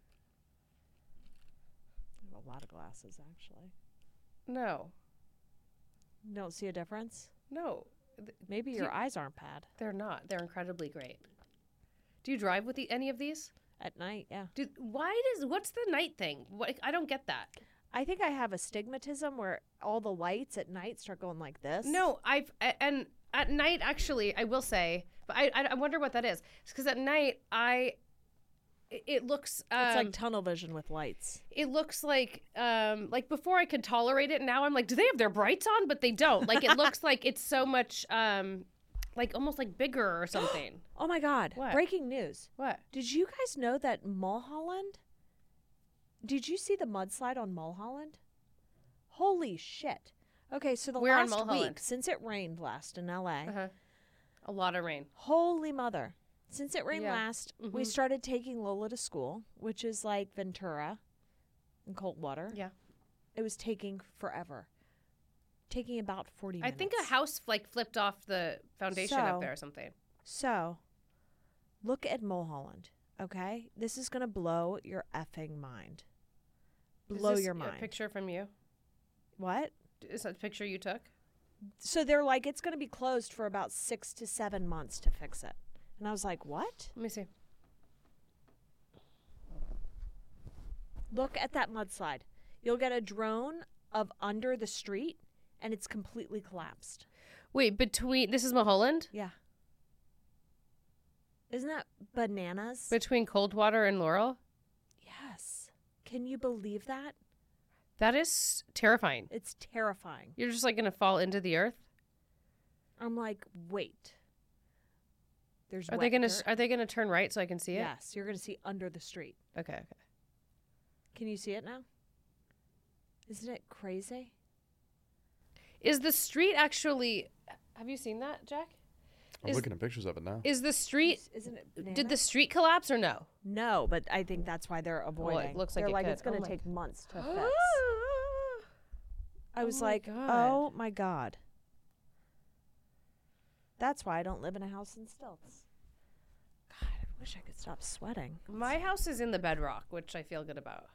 I have a lot of glasses, actually. no, You don't see a difference? no. Th- Maybe Do your you- eyes aren't bad. They're not. They're incredibly great. Do you drive with the, any of these? At night, yeah. Do, why does what's the night thing? What, I don't get that. I think I have astigmatism where all the lights at night start going like this. No, I've a- and at night actually I will say, but I I, I wonder what that is. Because at night I, it, it looks um, It's like tunnel vision with lights. it looks like um like before I could tolerate it. Now I'm like, do they have their brights on? But they don't. Like it looks like it's so much um like almost like bigger or something. Oh my God. What? Breaking news. What? Did you guys know that Mulholland? Did you see the mudslide on Mulholland? Holy shit. Okay, so the Where on last Mulholland? week, since it rained last in L A, Uh-huh. A lot of rain. holy mother. Since it rained Yeah. last, we Mhm. started taking Lola to school, which is like Ventura and cold water. Yeah. It was taking forever. taking about forty I minutes. think a house like flipped off the foundation So- up there or something. So, look at Mulholland, okay? This is going to blow your effing mind. Is Blow this your a mind. picture from you? What? Is that a picture you took? So they're like, it's going to be closed for about six to seven months to fix it. And I was like, what? Let me see. Look at that mudslide. You'll get a drone of under the street, and it's completely collapsed. Wait, between this is Mulholland? Yeah. Isn't that bananas? Between Coldwater and Laurel? Yes. Can you believe that? That is terrifying. It's terrifying. You're just like going to fall into the earth? I'm like, wait. There's Are wet they going to dirt. are they going to turn right so I can see it? Yes, you're going to see under the street. Okay, okay. Can you see it now? Isn't it crazy? Is the street actually have you seen that, Jack? I'm Is- looking at pictures of it now. Is the street Isn't it did the bananas? street collapse or no? No, but I think that's why they're avoiding. looks like they're it like could. it's going Oh to my- take months to fix. I Oh was my like, God. oh my God. That's why I don't live in a house in stilts. God, I wish I could stop sweating. My house is in the bedrock, which I feel good about.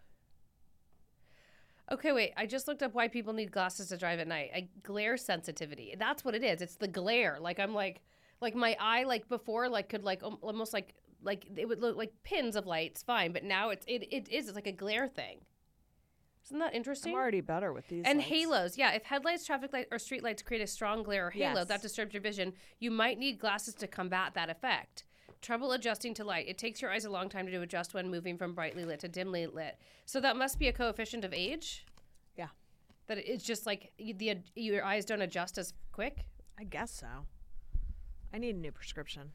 Okay, wait. I just looked up why people need glasses to drive at night. I, glare sensitivity. That's what it is. It's the glare. Like I'm like, like my eye, like before, like could like al- almost like like it would look like pins of lights, fine. But now it's it it is. It's like a glare thing. Isn't that interesting? I'm already better with these. And lights. halos, yeah. If headlights, traffic lights, or street lights create a strong glare or halo Yes. that disturbs your vision, you might need glasses to combat that effect. Trouble adjusting to light. It takes your eyes a long time to adjust when moving from brightly lit to dimly lit. So that must be a coefficient of age? Yeah. That it's just like y- the your eyes don't adjust as quick? I guess so. I need a new prescription.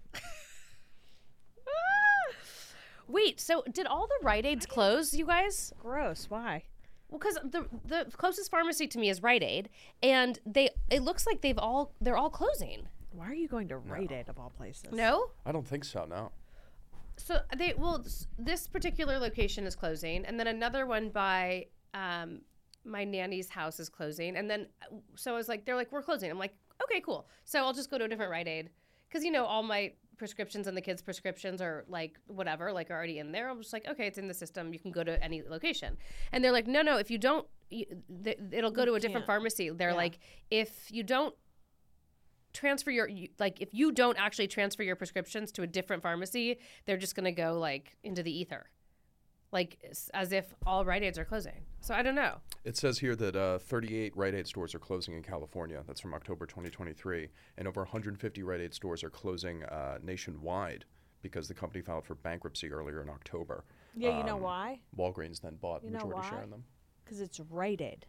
Wait, so did all the Rite Aids close, you guys? Gross. Why? Well, because the the closest pharmacy to me is Rite Aid, and they it looks like they've all they're all closing. Why are you going to Rite Aid of all places? No? I don't think so, no. So they well, s- this particular location is closing, and then another one by um, my nanny's house is closing, and then uh, so I was like, they're like, we're closing. I'm like, okay, cool. So I'll just go to a different Rite Aid because you know all my prescriptions and the kids' prescriptions are like whatever, like are already in there. I'm just like, okay, it's in the system. You can go to any location, and they're like, no, no, if you don't, you, th- it'll go You to a different can't. pharmacy. They're Yeah. like, if you don't transfer your you, like if you don't actually transfer your prescriptions to a different pharmacy, they're just going to go like into the ether, like s- as if all Rite Aids are closing. So I don't know. It says here that uh, thirty-eight Rite Aid stores are closing in California. That's from October twenty twenty-three. And over one hundred fifty Rite Aid stores are closing uh, nationwide because the company filed for bankruptcy earlier in October. Yeah, you know Um, why? Walgreens then bought You know majority share why? in them. Because it's Rite Aid.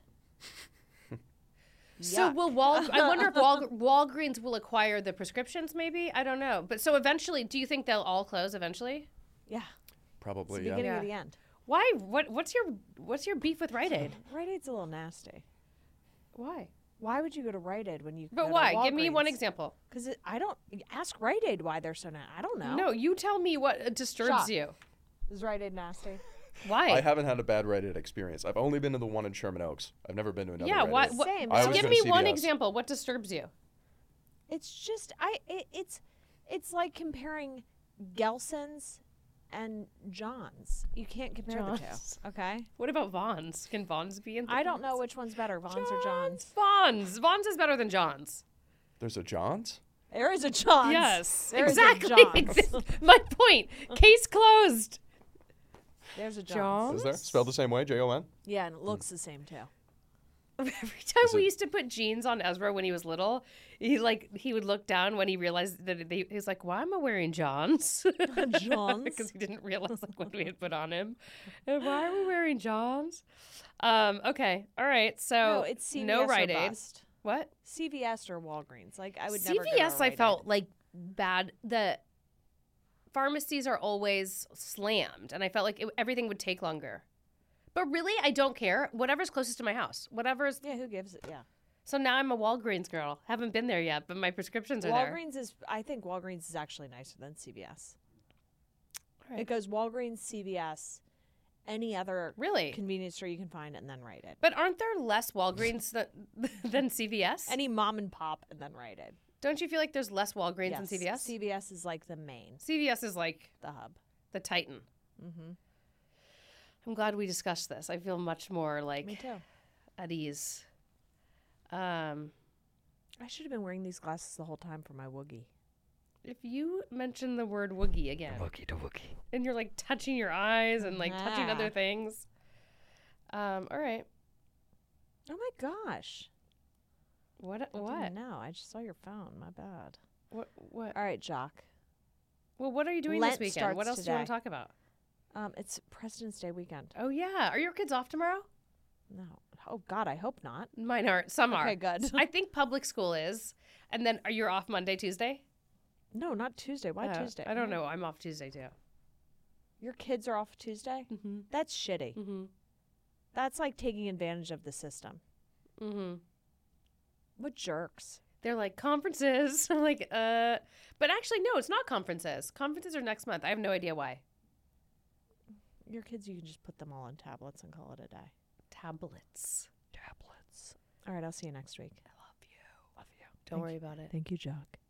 So Yuck. will Wal? I wonder if Wal- Walgreens will acquire the prescriptions. Maybe I don't know. But so eventually, do you think they'll all close eventually? Yeah. It's Probably, the yeah. beginning Yeah. of the end. Why? What? What's your What's your beef with Rite Aid? Rite Aid's a little nasty. Why? Why would you go to Rite Aid when you? But why? Give me one example. Because I don't ask Rite Aid why they're so nasty. I don't know. No, you tell me what uh, disturbs Shock. you. Is Rite Aid nasty? Why? I haven't had a bad Rite Aid experience. I've only been to the one in Sherman Oaks. I've never been to another yeah. Rite What? Aid. what Same. I always give go me to one C V S. example. What disturbs you? It's just I. It, it's it's like comparing Gelson's and John's. You can't compare John's. the two. Okay. What about Vons? Can Vons be in? I don't know which one's better, Vons or John's. Vons. Vons is better than John's. There's a John's? There is a John's. Yes, There is a exactly. John's. My point. Case closed. There's a John's. John's? Is there? Spelled the same way, J O N? Yeah, and it looks the same too. Every time Is we it- used to put jeans on Ezra when he was little, he like he would look down when he realized that they, he was like, "Why am I wearing Johns?" Johns? Because he didn't realize like what we had put on him. And why are we wearing Johns? Um. Okay. All right. So No, it's C V S no or Rite Aid. bust. What? C V S or Walgreens. Like I would C never. V go to a S, I Rite Aid. felt like bad. The pharmacies are always slammed, and I felt like it, everything would take longer. But really, I don't care. Whatever's closest to my house. Whatever's. Yeah, who gives it? Yeah. So now I'm a Walgreens girl. Haven't been there yet, but my prescriptions are there. Walgreens is. I think Walgreens is actually nicer than C V S. All right. It goes Walgreens, C V S, any other Really? convenience store you can find, and then Rite Aid. But aren't there less Walgreens than, than C V S? Any mom and pop, and then Rite Aid. Don't you feel like there's less Walgreens than Yes, C V S? C V S is like the main, C V S is like the hub. the Titan. Mm-hmm. I'm glad we discussed this. I feel much more like Me too. at ease. Um, I should have been wearing these glasses the whole time for my woogie. if you mention the word woogie again, Wookie to wookie. and you're like touching your eyes and like touching Ah. other things, um, all right. Oh my gosh. What? I What? didn't know. I just saw your phone. My bad. What? What? All right, Jock. Well, what are you doing Lent this weekend? What starts else do you want to today. talk about? Um, it's President's Day weekend. Oh yeah, are your kids off tomorrow? No. Oh God, I hope not. Mine aren't. Some are. Okay, good. I think public school is. And then are you off Monday, Tuesday? No, not Tuesday. Why Uh, Tuesday? I don't know. I'm off Tuesday too. Your kids are off Tuesday? Mm-hmm. That's shitty. Mm-hmm. That's like taking advantage of the system. Mm-hmm. What jerks. They're like conferences. I'm like, uh, but actually, no, it's not conferences. Conferences are next month. I have no idea why. Your kids, you can just put them all on tablets and call it a day. Tablets. Tablets. All right, I'll see you next week. I love you. Love you. Don't Thank worry you. about it. Thank you, Jock.